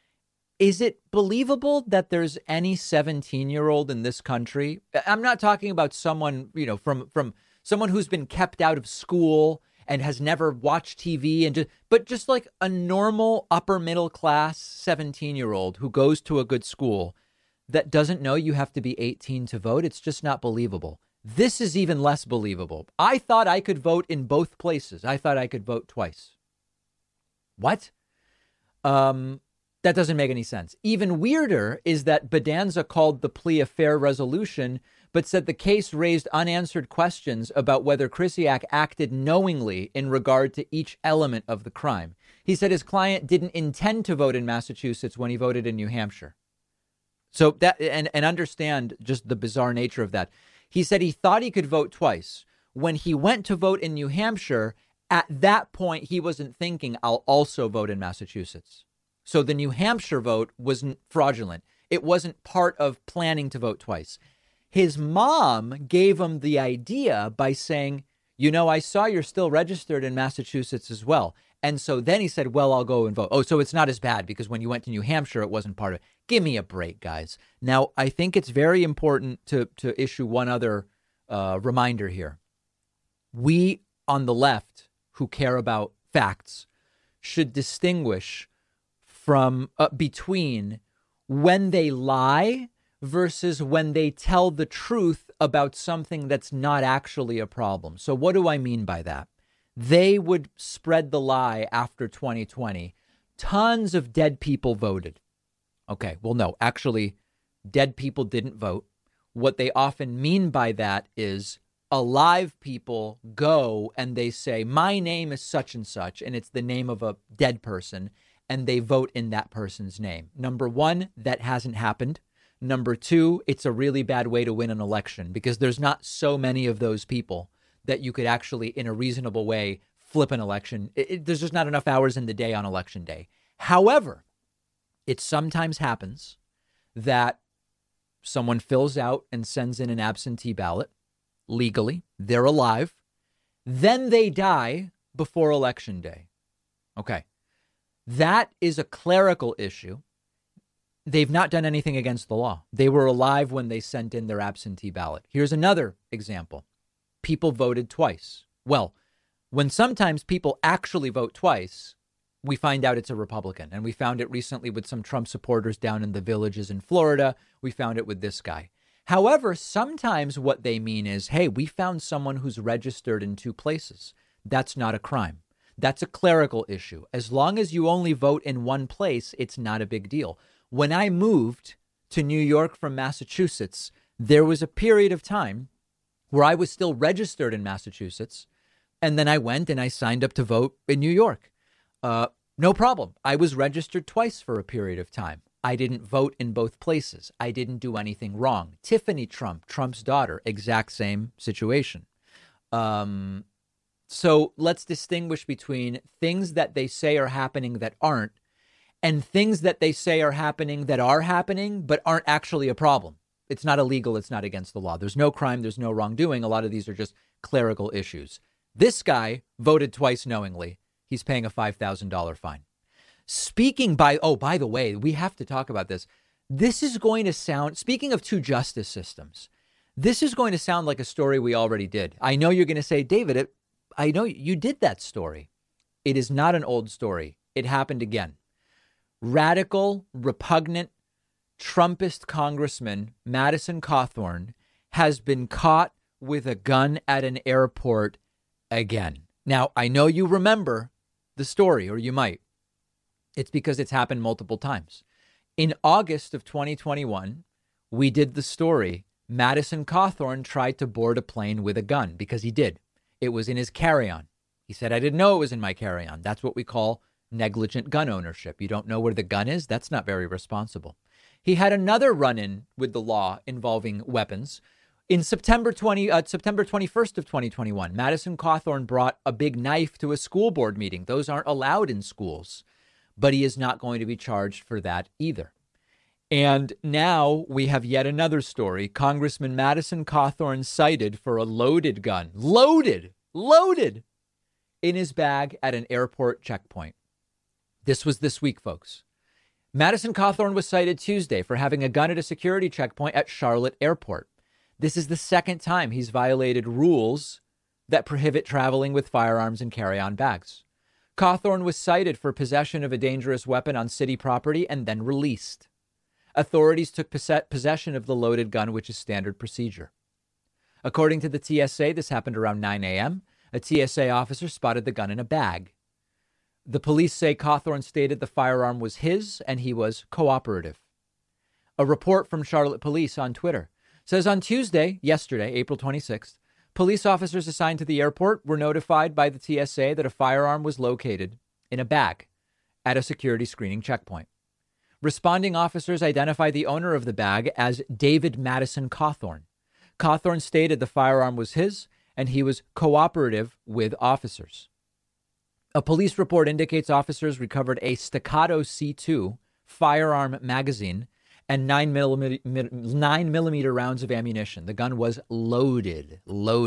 Is it believable that there's any 17-year-old in this country? I'm not talking about someone, from someone who's been kept out of school and has never watched TV, but just like a normal upper middle class 17-year-old who goes to a good school that doesn't know you have to be 18 to vote. It's just not believable. This is even less believable. I thought I could vote in both places. I thought I could vote twice. What? That doesn't make any sense. Even weirder is that Bedanza called the plea a fair resolution, but said the case raised unanswered questions about whether Krzyzak acted knowingly in regard to each element of the crime. He said his client didn't intend to vote in Massachusetts when he voted in New Hampshire. So that, and understand just the bizarre nature of that. He said he thought he could vote twice. When he went to vote in New Hampshire, at that point, he wasn't thinking, I'll also vote in Massachusetts. So the New Hampshire vote wasn't fraudulent. It wasn't part of planning to vote twice. His mom gave him the idea by saying, I saw you're still registered in Massachusetts as well. And so then he said, well, I'll go and vote. Oh, so it's not as bad because when you went to New Hampshire, it wasn't part of it. Give me a break, guys. Now, I think it's very important to issue one other reminder here. We on the left who care about facts should distinguish between when they lie versus when they tell the truth about something that's not actually a problem. So what do I mean by that? They would spread the lie after 2020. Tons of dead people voted. Okay, well, no, actually, dead people didn't vote. What they often mean by that is alive people go and they say, my name is such and such, and it's the name of a dead person, and they vote in that person's name. Number one, that hasn't happened. Number two, it's a really bad way to win an election because there's not so many of those people that you could actually, in a reasonable way, flip an election. There's just not enough hours in the day on election day. However, it sometimes happens that someone fills out and sends in an absentee ballot legally. They're alive. Then they die before election day. Okay. That is a clerical issue. They've not done anything against the law. They were alive when they sent in their absentee ballot. Here's another example. People voted twice. Well, when sometimes people actually vote twice, we find out it's a Republican. And we found it recently with some Trump supporters down in the Villages in Florida. We found it with this guy. However, sometimes what they mean is, hey, we found someone who's registered in two places. That's not a crime. That's a clerical issue. As long as you only vote in one place, it's not a big deal. When I moved to New York from Massachusetts, there was a period of time where I was still registered in Massachusetts. And then I went and I signed up to vote in New York. No problem. I was registered twice for a period of time. I didn't vote in both places. I didn't do anything wrong. Tiffany Trump, Trump's daughter, exact same situation. So let's distinguish between things that they say are happening that aren't and things that they say are happening that are happening but aren't actually a problem. It's not illegal. It's not against the law. There's no crime. There's no wrongdoing. A lot of these are just clerical issues. This guy voted twice knowingly. He's paying a $5,000 fine. By the way, we have to talk about this. This is going to sound, speaking of two justice systems, this is going to sound like a story we already did. I know you're going to say, David, I know you did that story. It is not an old story. It happened again. Radical, repugnant, Trumpist Congressman Madison Cawthorn has been caught with a gun at an airport again. Now, I know you remember the story, or you might. It's because it's happened multiple times. In August of 2021, we did the story. Madison Cawthorn tried to board a plane with a gun because he did. It was in his carry-on. He said, I didn't know it was in my carry-on. That's what we call negligent gun ownership. You don't know where the gun is? That's not very responsible. He had another run-in with the law involving weapons. In September 21st of 2021, Madison Cawthorn brought a big knife to a school board meeting. Those aren't allowed in schools, but he is not going to be charged for that either. And now we have yet another story. Congressman Madison Cawthorn cited for a loaded gun, loaded in his bag at an airport checkpoint. This was this week, folks. Madison Cawthorn was cited Tuesday for having a gun at a security checkpoint at Charlotte Airport. This is the second time he's violated rules that prohibit traveling with firearms and carry-on bags. Cawthorn was cited for possession of a dangerous weapon on city property and then released. Authorities took possession of the loaded gun, which is standard procedure. According to the TSA, this happened around 9 a.m. A TSA officer spotted the gun in a bag. The police say Cawthorn stated the firearm was his and he was cooperative. A report from Charlotte Police on Twitter says on Tuesday, yesterday, April 26th, police officers assigned to the airport were notified by the TSA that a firearm was located in a bag at a security screening checkpoint. Responding officers identified the owner of the bag as David Madison Cawthorn. Cawthorn stated the firearm was his and he was cooperative with officers. A police report indicates officers recovered a Staccato C2 firearm magazine and 9mm rounds of ammunition. The gun was loaded.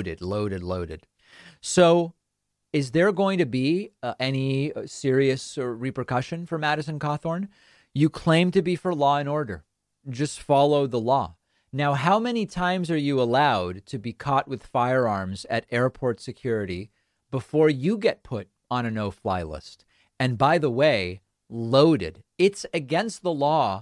So is there going to be any serious repercussion for Madison Cawthorn? You claim to be for law and order. Just follow the law. Now, how many times are you allowed to be caught with firearms at airport security before you get put on a no-fly list? And by the way, loaded. It's against the law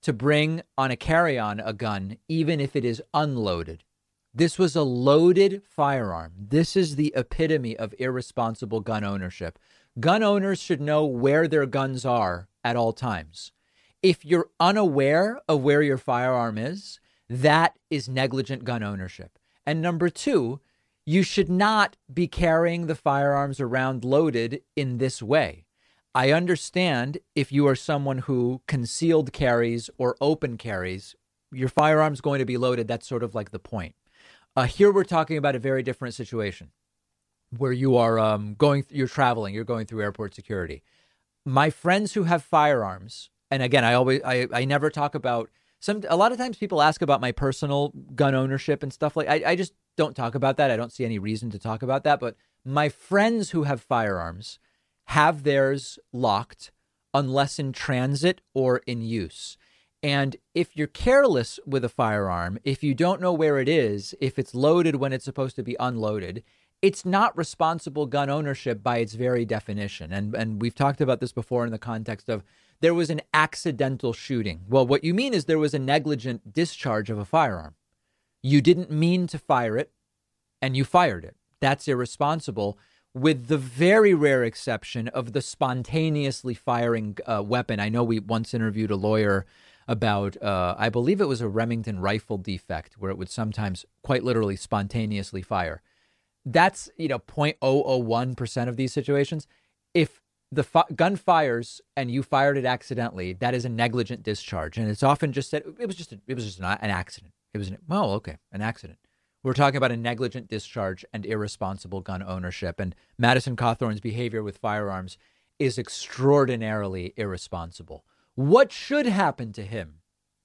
to bring on a carry-on a gun, even if it is unloaded. This was a loaded firearm. This is the epitome of irresponsible gun ownership. Gun owners should know where their guns are at all times. If you're unaware of where your firearm is, that is negligent gun ownership. And number two, you should not be carrying the firearms around loaded in this way. I understand if you are someone who concealed carries or open carries, your firearm's going to be loaded. That's sort of like the point. Here we're talking about a very different situation where you are you're traveling, you're going through airport security. My friends who have firearms, and again, I never talk about a lot of times people ask about my personal gun ownership and stuff like I just don't talk about that. I don't see any reason to talk about that. But my friends who have firearms have theirs locked unless in transit or in use. And if you're careless with a firearm, if you don't know where it is, if it's loaded when it's supposed to be unloaded, it's not responsible gun ownership by its very definition. And we've talked about this before in the context of there was an accidental shooting. Well, what you mean is there was a negligent discharge of a firearm. You didn't mean to fire it and you fired it. That's irresponsible, with the very rare exception of the spontaneously firing weapon. I know we once interviewed a lawyer about, I believe it was a Remington rifle defect where it would sometimes quite literally spontaneously fire. That's, 0.001% of these situations. If the gun fires and you fired it accidentally, that is a negligent discharge. And it's often just said it was just an accident. An accident. We're talking about a negligent discharge and irresponsible gun ownership. And Madison Cawthorn's behavior with firearms is extraordinarily irresponsible. What should happen to him?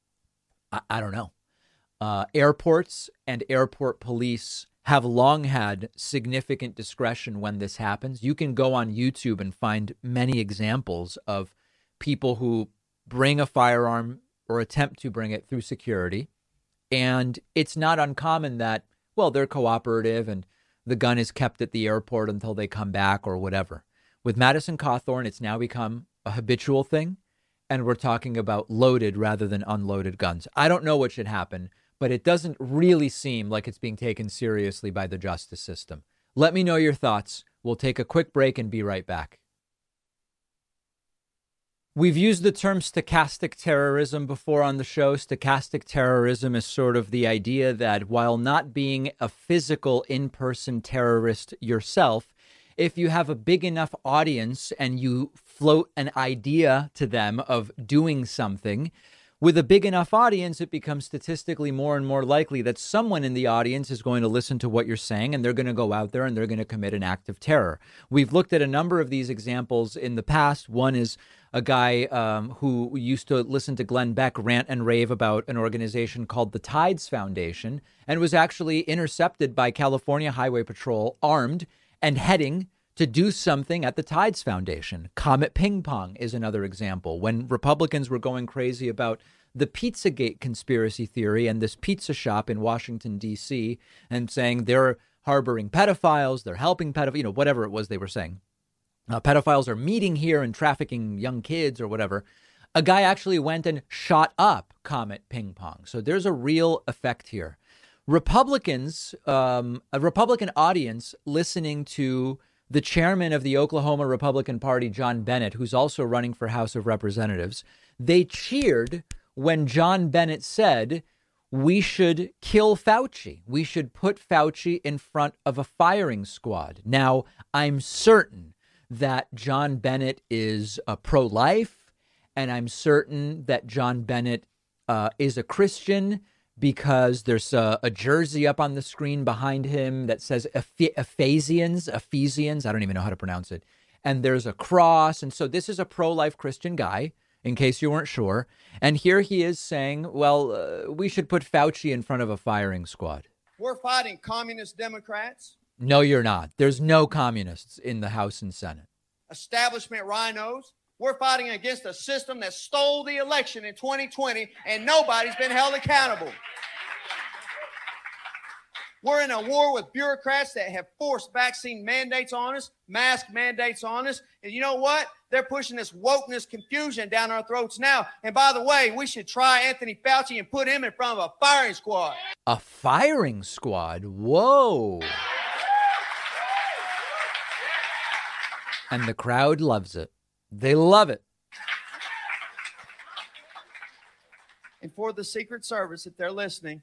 I don't know. Airports and airport police have long had significant discretion when this happens. You can go on YouTube and find many examples of people who bring a firearm or attempt to bring it through security. And it's not uncommon that, they're cooperative and the gun is kept at the airport until they come back or whatever. With Madison Cawthorn, it's now become a habitual thing. And we're talking about loaded rather than unloaded guns. I don't know what should happen, but it doesn't really seem like it's being taken seriously by the justice system. Let me know your thoughts. We'll take a quick break and be right back. We've used the term stochastic terrorism before on the show. Stochastic terrorism is sort of the idea that while not being a physical in-person terrorist yourself, if you have a big enough audience and you float an idea to them of doing something, with a big enough audience, it becomes statistically more and more likely that someone in the audience is going to listen to what you're saying and they're going to go out there and they're going to commit an act of terror. We've looked at a number of these examples in the past. One is a guy who used to listen to Glenn Beck rant and rave about an organization called the Tides Foundation and was actually intercepted by California Highway Patrol, armed and heading to do something at the Tides Foundation. Comet Ping Pong is another example. When Republicans were going crazy about the Pizzagate conspiracy theory and this pizza shop in Washington, D.C., and saying they're harboring pedophiles, they're helping pedophiles, whatever it was they were saying. Pedophiles are meeting here and trafficking young kids or whatever. A guy actually went and shot up Comet Ping Pong. So there's a real effect here. Republicans, a Republican audience listening to the chairman of the Oklahoma Republican Party, John Bennett, who's also running for House of Representatives, they cheered when John Bennett said, we should kill Fauci. We should put Fauci in front of a firing squad. Now, I'm certain that John Bennett is pro-life, and I'm certain that John Bennett is a Christian, because there's a jersey up on the screen behind him that says Ephesians, I don't even know how to pronounce it. And there's a cross. And so this is a pro-life Christian guy, in case you weren't sure. And here he is saying, we should put Fauci in front of a firing squad. We're fighting communist Democrats. No, you're not. There's no communists in the House and Senate. Establishment rhinos. We're fighting against a system that stole the election in 2020, and nobody's been held accountable. We're in a war with bureaucrats that have forced vaccine mandates on us, mask mandates on us. And you know what? They're pushing this wokeness confusion down our throats now. And by the way, we should try Anthony Fauci and put him in front of a firing squad. A firing squad? Whoa. And the crowd loves it. They love it. And for the Secret Service, if they're listening,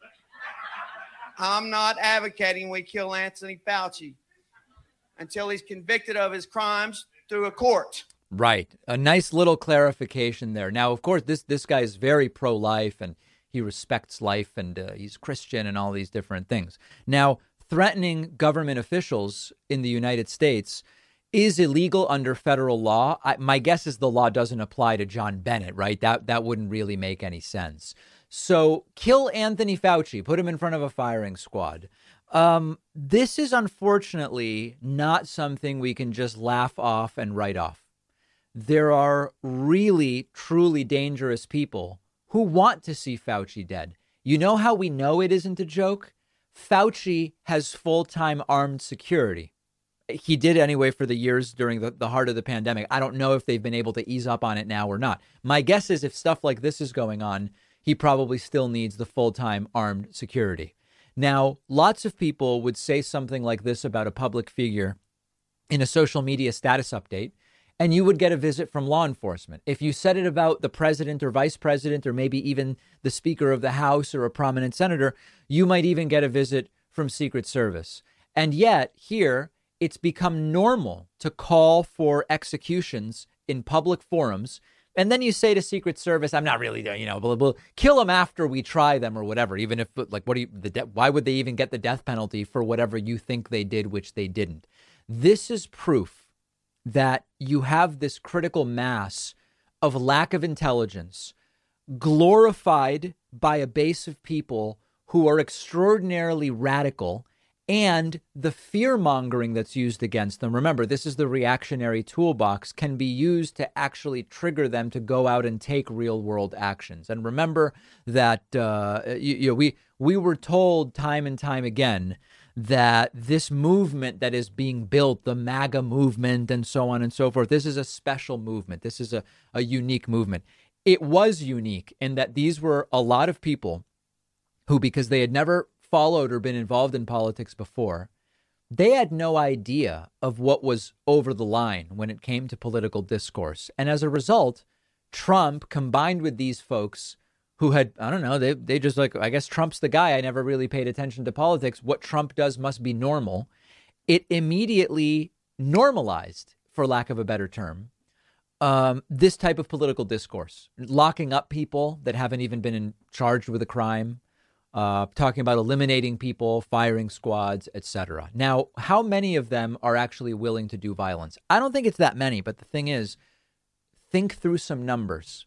I'm not advocating we kill Anthony Fauci until he's convicted of his crimes through a court. Right. A nice little clarification there. Now, of course, this guy is very pro-life and he respects life and he's Christian and all these different things. Now, threatening government officials in the United States is illegal under federal law. My guess is the law doesn't apply to John Bennett, right? That wouldn't really make any sense. So kill Anthony Fauci, put him in front of a firing squad. This is unfortunately not something we can just laugh off and write off. There are really, truly dangerous people who want to see Fauci dead. You know how we know it isn't a joke? Fauci has full-time armed security. He did anyway for the years during the heart of the pandemic. I don't know if they've been able to ease up on it now or not. My guess is if stuff like this is going on, he probably still needs the full-time armed security. Now, lots of people would say something like this about a public figure in a social media status update, and you would get a visit from law enforcement. If you said it about the president or vice president or maybe even the Speaker of the House or a prominent senator, you might even get a visit from Secret Service. And yet here, it's become normal to call for executions in public forums. And then you say to Secret Service, I'm not really, we'll kill them after we try them or whatever, even if why would they even get the death penalty for whatever you think they did, which they didn't? This is proof that you have this critical mass of lack of intelligence glorified by a base of people who are extraordinarily radical, and the fear mongering that's used against them. Remember, this is the reactionary toolbox, can be used to actually trigger them to go out and take real world actions. And remember that we were told time and time again that this movement that is being built, the MAGA movement and so on and so forth, this is a special movement. This is a unique movement. It was unique in that these were a lot of people who, because they had never followed or been involved in politics before, they had no idea of what was over the line when it came to political discourse. And as a result, Trump combined with these folks who had, I don't know, they just like, I guess Trump's the guy. I never really paid attention to politics. What Trump does must be normal. It immediately normalized, for lack of a better term, this type of political discourse, locking up people that haven't even been charged with a crime, talking about eliminating people, firing squads, etc. Now, how many of them are actually willing to do violence? I don't think it's that many, but the thing is, think through some numbers.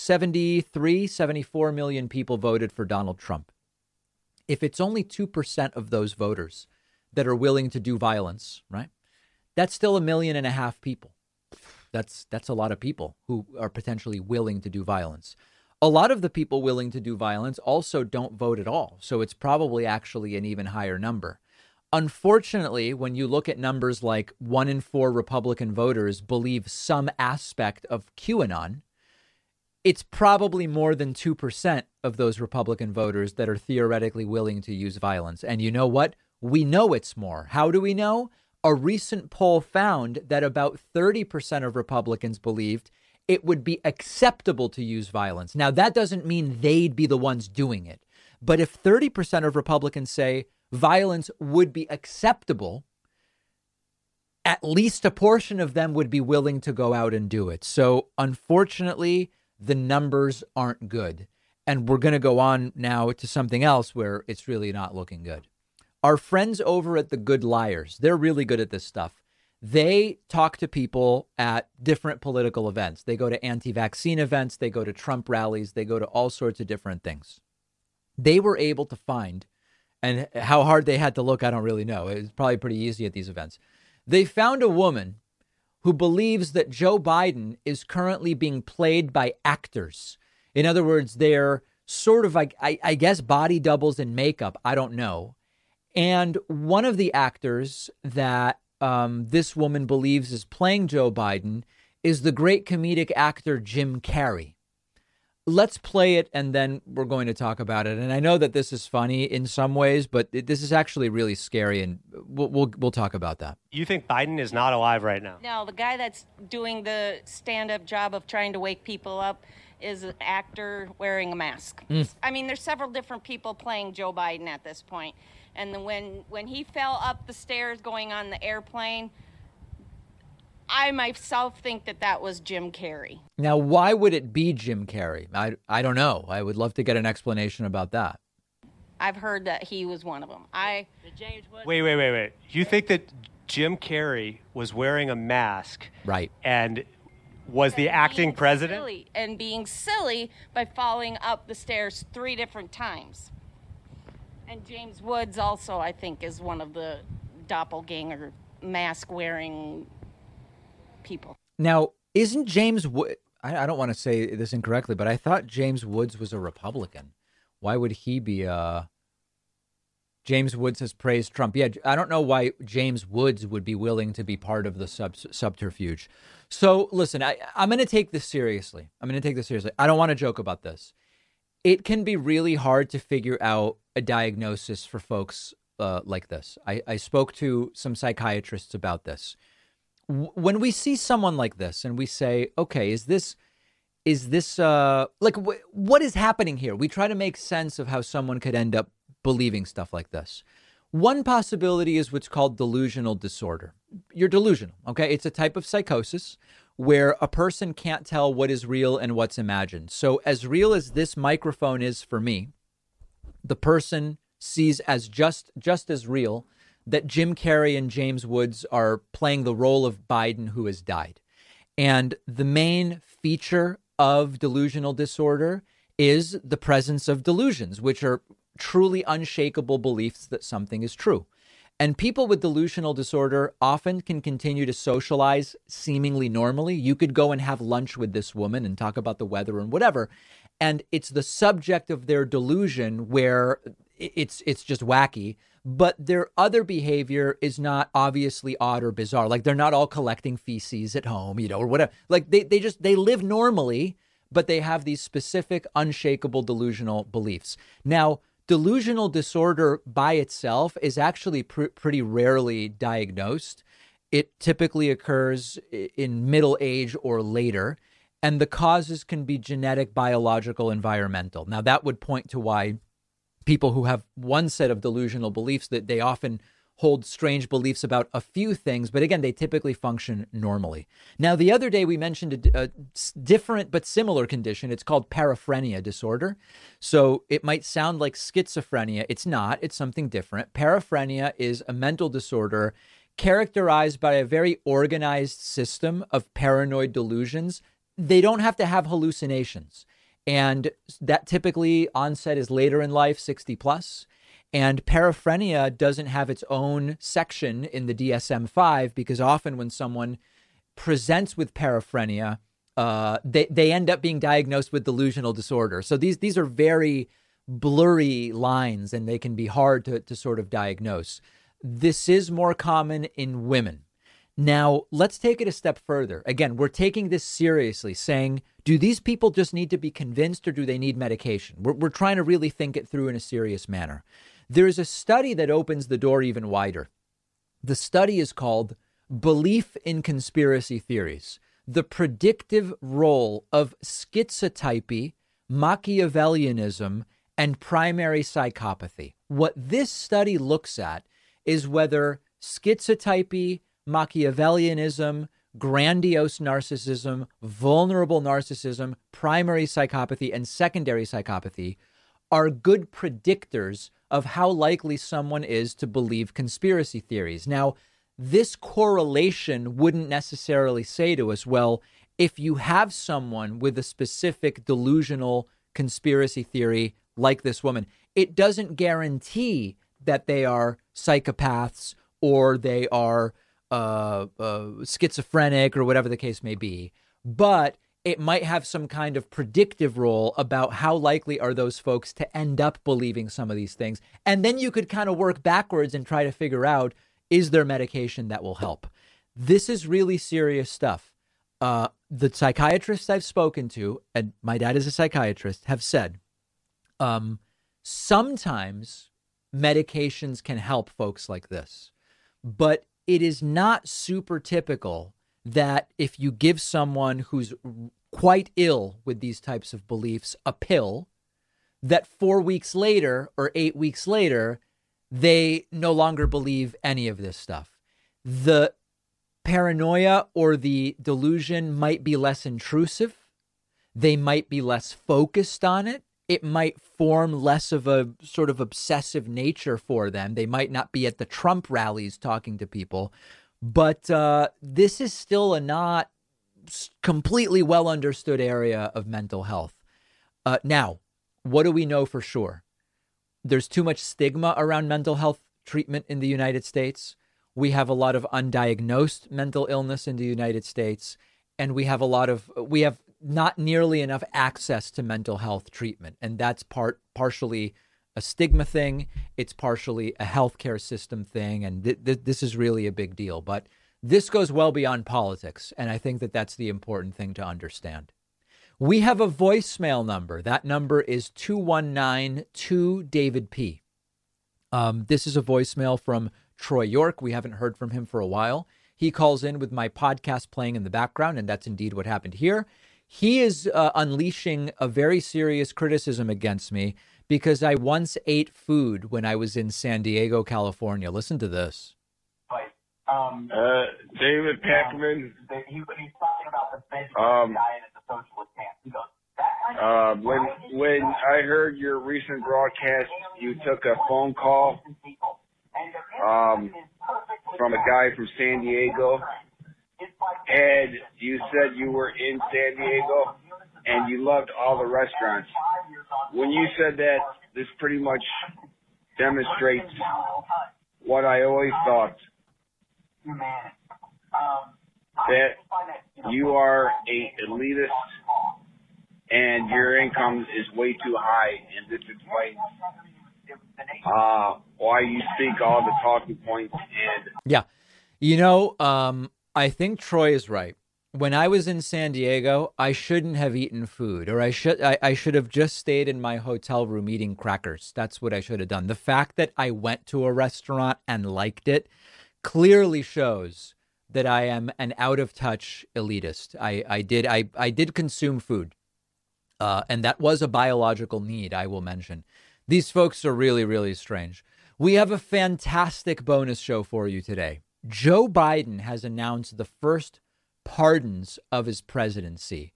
74 million people voted for Donald Trump. If it's only 2% of those voters that are willing to do violence, right? That's still 1.5 million people. That's a lot of people who are potentially willing to do violence. A lot of the people willing to do violence also don't vote at all. So it's probably actually an even higher number. Unfortunately, when you look at numbers like 1 in 4 Republican voters believe some aspect of QAnon, it's probably more than 2% of those Republican voters that are theoretically willing to use violence. And you know what? We know it's more. How do we know? A recent poll found that about 30% of Republicans believed it would be acceptable to use violence. Now, that doesn't mean they'd be the ones doing it. But if 30% of Republicans say violence would be acceptable, at least a portion of them would be willing to go out and do it. So unfortunately, the numbers aren't good. And we're going to go on now to something else where it's really not looking good. Our friends over at The Good Liars, they're really good at this stuff. They talk to people at different political events. They go to anti-vaccine events. They go to Trump rallies. They go to all sorts of different things. They were able to find, and how hard they had to look, I don't really know. It's probably pretty easy at these events. They found a woman who believes that Joe Biden is currently being played by actors. In other words, they're sort of like, I guess, body doubles in makeup. I don't know. And one of the actors that this woman believes is playing Joe Biden is the great comedic actor Jim Carrey. Let's play it, and then we're going to talk about it. And I know that this is funny in some ways, but this is actually really scary, and we'll talk about that. You think Biden is not alive right now? No, the guy that's doing the stand-up job of trying to wake people up is an actor wearing a mask. I mean, there's several different people playing Joe Biden at this point. And then when he fell up the stairs going on the airplane, I myself think that was Jim Carrey. Now, why would it be Jim Carrey? I don't know. I would love to get an explanation about that. I've heard that he was one of them. Wait. You think that Jim Carrey was wearing a mask? Right. And was the acting president? And being silly by falling up the stairs 3 different times. And James Woods also, I think, is one of the doppelganger mask-wearing people. Now, isn't James Woods, I don't want to say this incorrectly, but I thought James Woods was a Republican. Why would he be James Woods has praised Trump. Yeah, I don't know why James Woods would be willing to be part of the subterfuge. So, listen, I'm going to take this seriously. I don't want to joke about this. It can be really hard to figure out a diagnosis for folks like this. I spoke to some psychiatrists about this. When we see someone like this and we say, okay, is this what is happening here? We try to make sense of how someone could end up believing stuff like this. One possibility is what's called delusional disorder. You're delusional, okay? It's a type of psychosis where a person can't tell what is real and what's imagined. So as real as this microphone is for me, the person sees as just as real that Jim Carrey and James Woods are playing the role of Biden who has died. And the main feature of delusional disorder is the presence of delusions, which are truly unshakable beliefs that something is true. And people with delusional disorder often can continue to socialize seemingly normally. You could go and have lunch with this woman and talk about the weather and whatever. And it's the subject of their delusion where it's just wacky. But their other behavior is not obviously odd or bizarre. Like they're not all collecting feces at home, or whatever. Like they live normally, but they have these specific unshakable delusional beliefs. Now, delusional disorder by itself is actually pretty rarely diagnosed. It typically occurs in middle age or later, and the causes can be genetic, biological, environmental. Now, that would point to why people who have one set of delusional beliefs, that they often hold strange beliefs about a few things, but again, they typically function normally. Now, the other day we mentioned a different but similar condition. It's called paraphrenia disorder. So it might sound like schizophrenia. It's not. It's something different. Paraphrenia is a mental disorder characterized by a very organized system of paranoid delusions. They don't have to have hallucinations. And that typically onset is later in life, 60 plus. And paraphrenia doesn't have its own section in the DSM-5 because often when someone presents with paraphrenia, they end up being diagnosed with delusional disorder. So these are very blurry lines and they can be hard to sort of diagnose. This is more common in women. Now, let's take it a step further. Again, we're taking this seriously, saying, do these people just need to be convinced or do they need medication? We're trying to really think it through in a serious manner. There is a study that opens the door even wider. The study is called Belief in Conspiracy Theories, the predictive role of schizotypy, Machiavellianism, and primary psychopathy. What this study looks at is whether schizotypy, Machiavellianism, grandiose narcissism, vulnerable narcissism, primary psychopathy, and secondary psychopathy are good predictors of how likely someone is to believe conspiracy theories. Now, this correlation wouldn't necessarily say to us, well, if you have someone with a specific delusional conspiracy theory like this woman, it doesn't guarantee that they are psychopaths or they are schizophrenic or whatever the case may be. But it might have some kind of predictive role about how likely are those folks to end up believing some of these things. And then you could kind of work backwards and try to figure out, is there medication that will help? This is really serious stuff. The psychiatrists I've spoken to, and my dad is a psychiatrist, have said sometimes medications can help folks like this, but it is not super typical that if you give someone who's quite ill with these types of beliefs a pill, that 4 weeks later or 8 weeks later, they no longer believe any of this stuff. The paranoia or the delusion might be less intrusive. They might be less focused on it. It might form less of a sort of obsessive nature for them. They might not be at the Trump rallies talking to people. But this is still a not completely well understood area of mental health. Now, what do we know for sure? There's too much stigma around mental health treatment in the United States. We have a lot of undiagnosed mental illness in the United States. And we have not nearly enough access to mental health treatment. And that's partially a stigma thing. It's partially a healthcare system thing. And this is really a big deal. But this goes well beyond politics. And I think that that's the important thing to understand. We have a voicemail number. That number is 219-2-DAVID-P. This is a voicemail from Troy York. We haven't heard from him for a while. He calls in with my podcast playing in the background, and that's indeed what happened here. He is unleashing a very serious criticism against me because I once ate food when I was in San Diego, California. Listen to this. David Pakman. He's talking about the vegetarian diet at the socialist camp. He goes, when I heard your recent broadcast, you took a phone call from a guy from San Diego, and you said you were in San Diego and you loved all the restaurants. When you said that, this pretty much demonstrates what I always thought, that you are a elitist and your income is way too high, and this explains why you speak all the talking points. And yeah, I think Troy is right. When I was in San Diego, I shouldn't have eaten food, or I should have just stayed in my hotel room eating crackers. That's what I should have done. The fact that I went to a restaurant and liked it clearly shows that I am an out of touch elitist. I did consume food, and that was a biological need, I will mention. These folks are really, really strange. We have a fantastic bonus show for you today. Joe Biden has announced the first pardons of his presidency.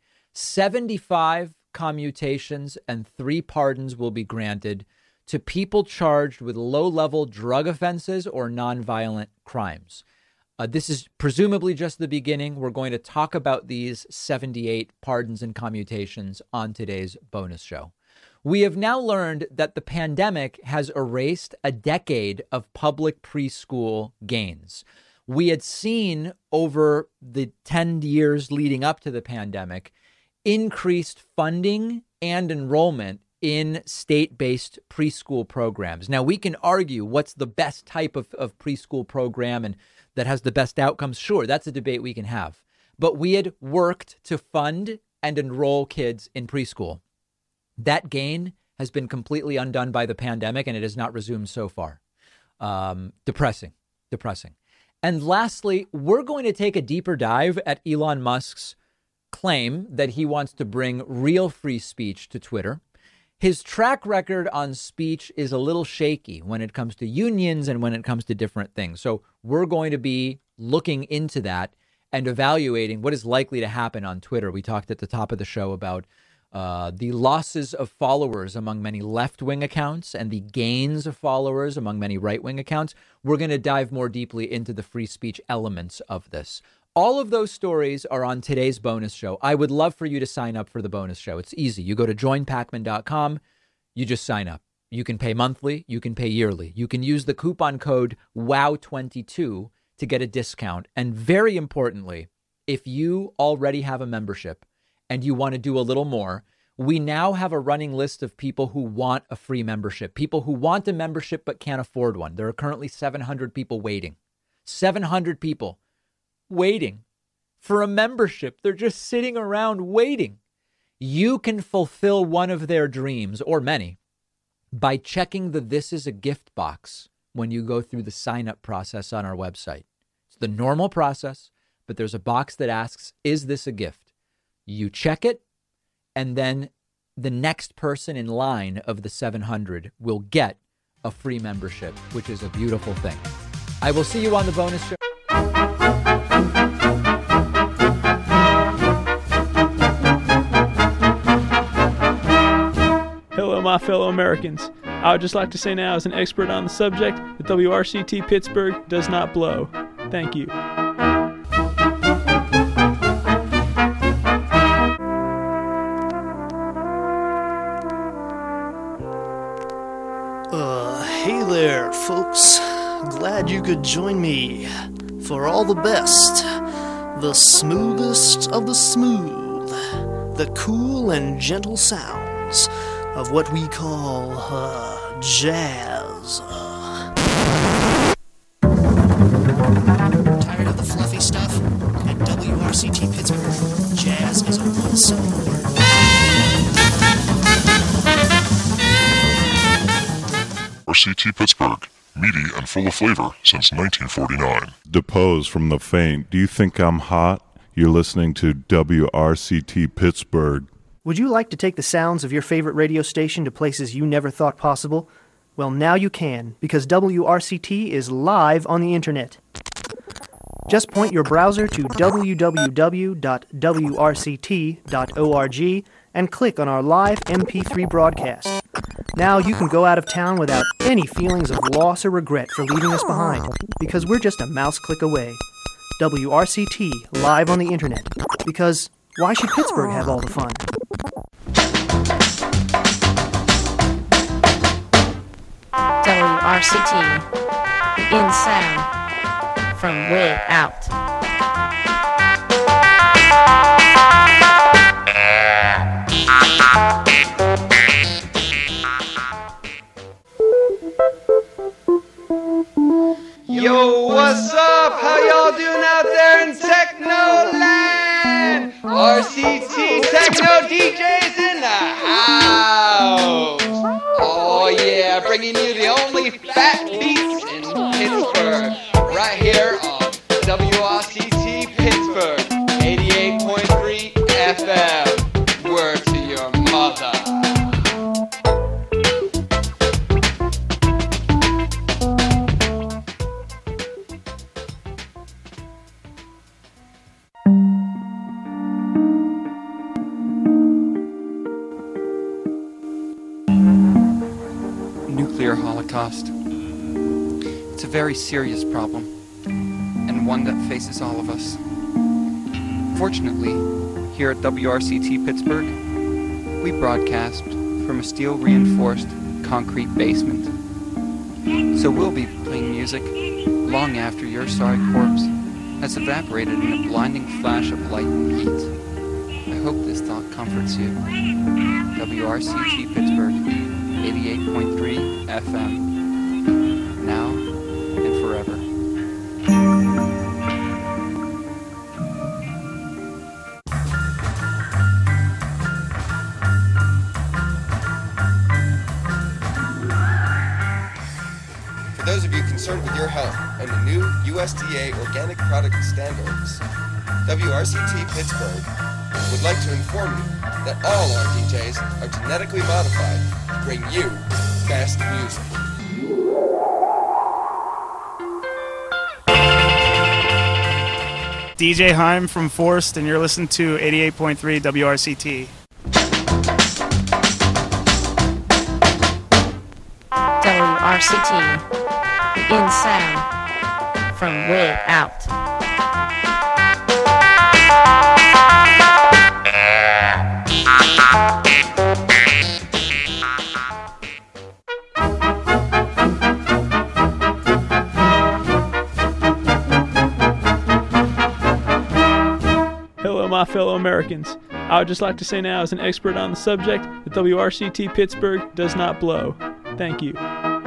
75 commutations and 3 pardons will be granted to people charged with low-level drug offenses or nonviolent crimes. This is presumably just the beginning. We're going to talk about these 78 pardons and commutations on today's bonus show. We have now learned that the pandemic has erased a decade of public preschool gains. We had seen over the 10 years leading up to the pandemic increased funding and enrollment in state-based preschool programs. Now, we can argue what's the best type of preschool program and that has the best outcomes. Sure, that's a debate we can have. But we had worked to fund and enroll kids in preschool. That gain has been completely undone by the pandemic, and it has not resumed so far. Depressing. And lastly, we're going to take a deeper dive at Elon Musk's claim that he wants to bring real free speech to Twitter. His track record on speech is a little shaky when it comes to unions and when it comes to different things. So we're going to be looking into that and evaluating what is likely to happen on Twitter. We talked at the top of the show about the losses of followers among many left-wing accounts and the gains of followers among many right-wing accounts. We're going to dive more deeply into the free speech elements of this. All of those stories are on today's bonus show. I would love for you to sign up for the bonus show. It's easy. You go to joinpakman.com. You just sign up. You can pay monthly. You can pay yearly. You can use the coupon code WOW22 to get a discount. And very importantly, if you already have a membership and you want to do a little more, we now have a running list of people who want a free membership, people who want a membership but can't afford one. There are currently 700 people waiting. 700 people waiting for a membership. They're just sitting around waiting. You can fulfill one of their dreams, or many, by checking the This Is a Gift box when you go through the sign-up process on our website. It's the normal process, but there's a box that asks, is this a gift? You check it, and then the next person in line of the 700 will get a free membership, which is a beautiful thing. I will see you on the bonus show. Hello, my fellow Americans. I would just like to say now, as an expert on the subject, that WRCT Pittsburgh does not blow. Thank you. Hey there, folks. Glad you could join me for all the best, the smoothest of the smooth, the cool and gentle sounds of what we call jazz. Tired of the fluffy stuff? At WRCT Pittsburgh, jazz is a one-syllable word. WRCT Pittsburgh, meaty and full of flavor since 1949. Depose from the faint. Do you think I'm hot? You're listening to WRCT Pittsburgh. Would you like to take the sounds of your favorite radio station to places you never thought possible? Well, now you can, because WRCT is live on the internet. Just point your browser to www.wrct.org and click on our live MP3 broadcast. Now you can go out of town without any feelings of loss or regret for leaving us behind, because we're just a mouse click away. WRCT, live on the internet. Because why should Pittsburgh have all the fun? WRCT, in sound, from way out. Yo, what's up? How y'all doing out there in Technoland? RCT Techno DJs in the house. Oh yeah, bringing you the only fat beats in Pittsburgh. Right here on WRCT Pittsburgh, 88.3 FM. Word to your mother. Nuclear holocaust. It's a very serious problem, and one that faces all of us. Fortunately, here at WRCT Pittsburgh, we broadcast from a steel-reinforced concrete basement. So we'll be playing music long after your sorry corpse has evaporated in a blinding flash of light and heat. I hope this thought comforts you. WRCT Pittsburgh, 88.3 FM, now and forever. For those of you concerned with your health and the new USDA organic product standards, WRCT Pittsburgh would like to inform you that all our DJs are genetically modified to bring you best music. DJ Heim from Forced, and you're listening to 88.3 WRCT. WRCT, in sound, from way out. Hello, my fellow Americans. I would just like to say now, as an expert on the subject, that WRCT Pittsburgh does not blow. Thank you.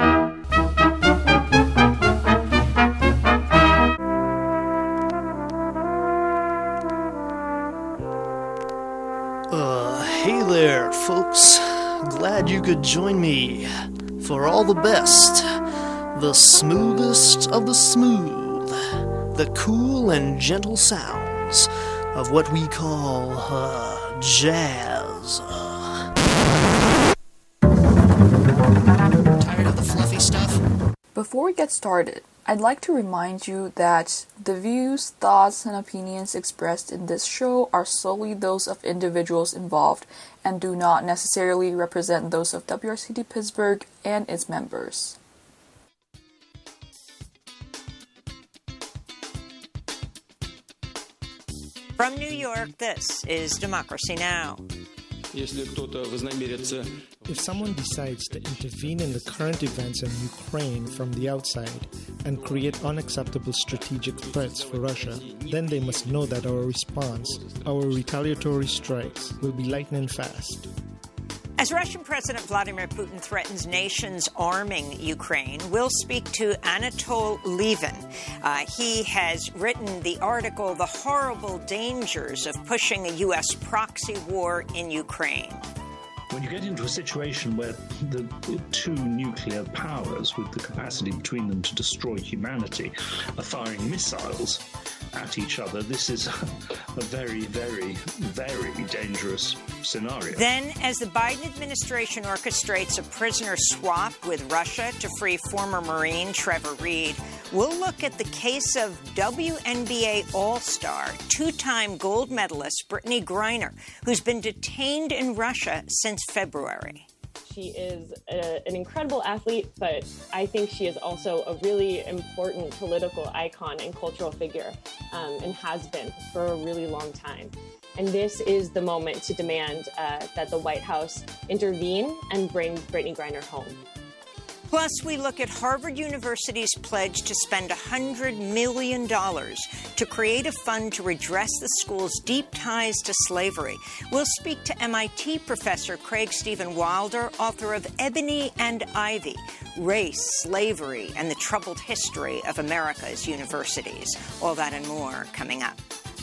Hey there, folks. Glad you could join me for all the best, the smoothest of the smooth, the cool and gentle sounds of what we call jazz. Tired of the fluffy stuff? Before we get started, I'd like to remind you that the views, thoughts, and opinions expressed in this show are solely those of individuals involved and do not necessarily represent those of WRCT Pittsburgh and its members. From New York, this is Democracy Now! If someone decides to intervene in the current events in Ukraine from the outside and create unacceptable strategic threats for Russia, then they must know that our response, our retaliatory strikes, will be lightning fast. As Russian President Vladimir Putin threatens nations arming Ukraine, we'll speak to Anatol Levin. He has written the article, The Horrible Dangers of Pushing a U.S. Proxy War in Ukraine. When you get into a situation where the two nuclear powers with the capacity between them to destroy humanity are firing missiles at each other, this is a very, very, very dangerous scenario. Then, as the Biden administration orchestrates a prisoner swap with Russia to free former Marine Trevor Reed, we'll look at the case of WNBA All-Star, two-time gold medalist Brittany Griner, who's been detained in Russia since February. She is an incredible athlete, but I think she is also a really important political icon and cultural figure, and has been for a really long time. And this is the moment to demand that the White House intervene and bring Brittany Griner home. Plus, we look at Harvard University's pledge to spend $100 million to create a fund to redress the school's deep ties to slavery. We'll speak to MIT professor Craig Stephen Wilder, author of Ebony and Ivy, Race, Slavery, and the Troubled History of America's Universities. All that and more coming up.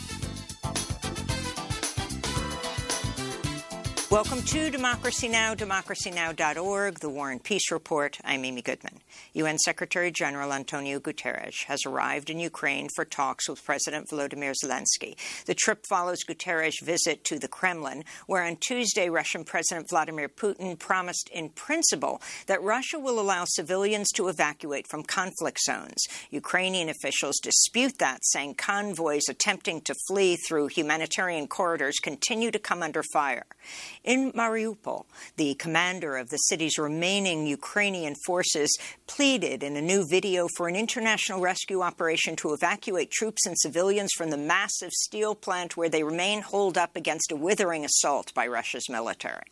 Welcome to Democracy Now!, democracynow.org, the War and Peace Report. I'm Amy Goodman. UN Secretary General Antonio Guterres has arrived in Ukraine for talks with President Volodymyr Zelensky. The trip follows Guterres' visit to the Kremlin, where on Tuesday Russian President Vladimir Putin promised in principle that Russia will allow civilians to evacuate from conflict zones. Ukrainian officials dispute that, saying convoys attempting to flee through humanitarian corridors continue to come under fire. In Mariupol, the commander of the city's remaining Ukrainian forces pleaded in a new video for an international rescue operation to evacuate troops and civilians from the massive steel plant where they remain holed up against a withering assault by Russia's military.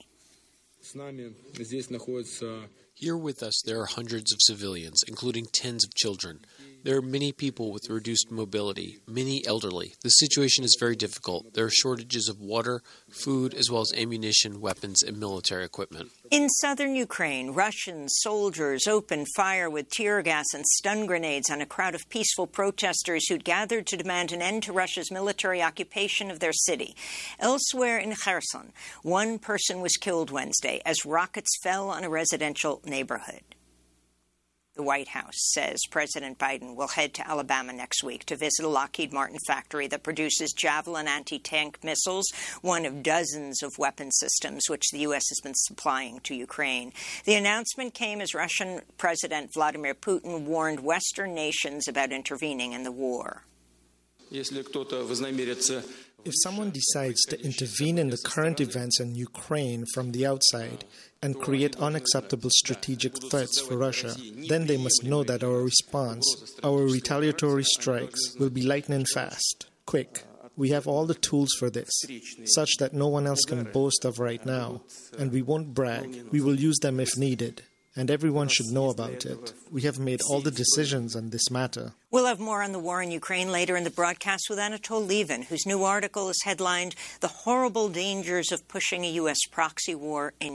Here with us, there are hundreds of civilians, including tens of children. There are many people with reduced mobility, many elderly. The situation is very difficult. There are shortages of water, food, as well as ammunition, weapons, and military equipment. In southern Ukraine, Russian soldiers opened fire with tear gas and stun grenades on a crowd of peaceful protesters who'd gathered to demand an end to Russia's military occupation of their city. Elsewhere in Kherson, one person was killed Wednesday as rockets fell on a residential neighborhood. The White House says President Biden will head to Alabama next week to visit a Lockheed Martin factory that produces Javelin anti-tank missiles, one of dozens of weapon systems which the U.S. has been supplying to Ukraine. The announcement came as Russian President Vladimir Putin warned Western nations about intervening in the war. If someone decides to intervene in the current events in Ukraine from the outside and create unacceptable strategic threats for Russia, then they must know that our response, our retaliatory strikes, will be lightning fast, quick. We have all the tools for this, such that no one else can boast of right now, and we won't brag. We will use them if needed, and everyone should know about it. We have made all the decisions on this matter. We'll have more on the war in Ukraine later in the broadcast with Anatol Lieven, whose new article is headlined, "The Horrible Dangers of Pushing a U.S. Proxy War in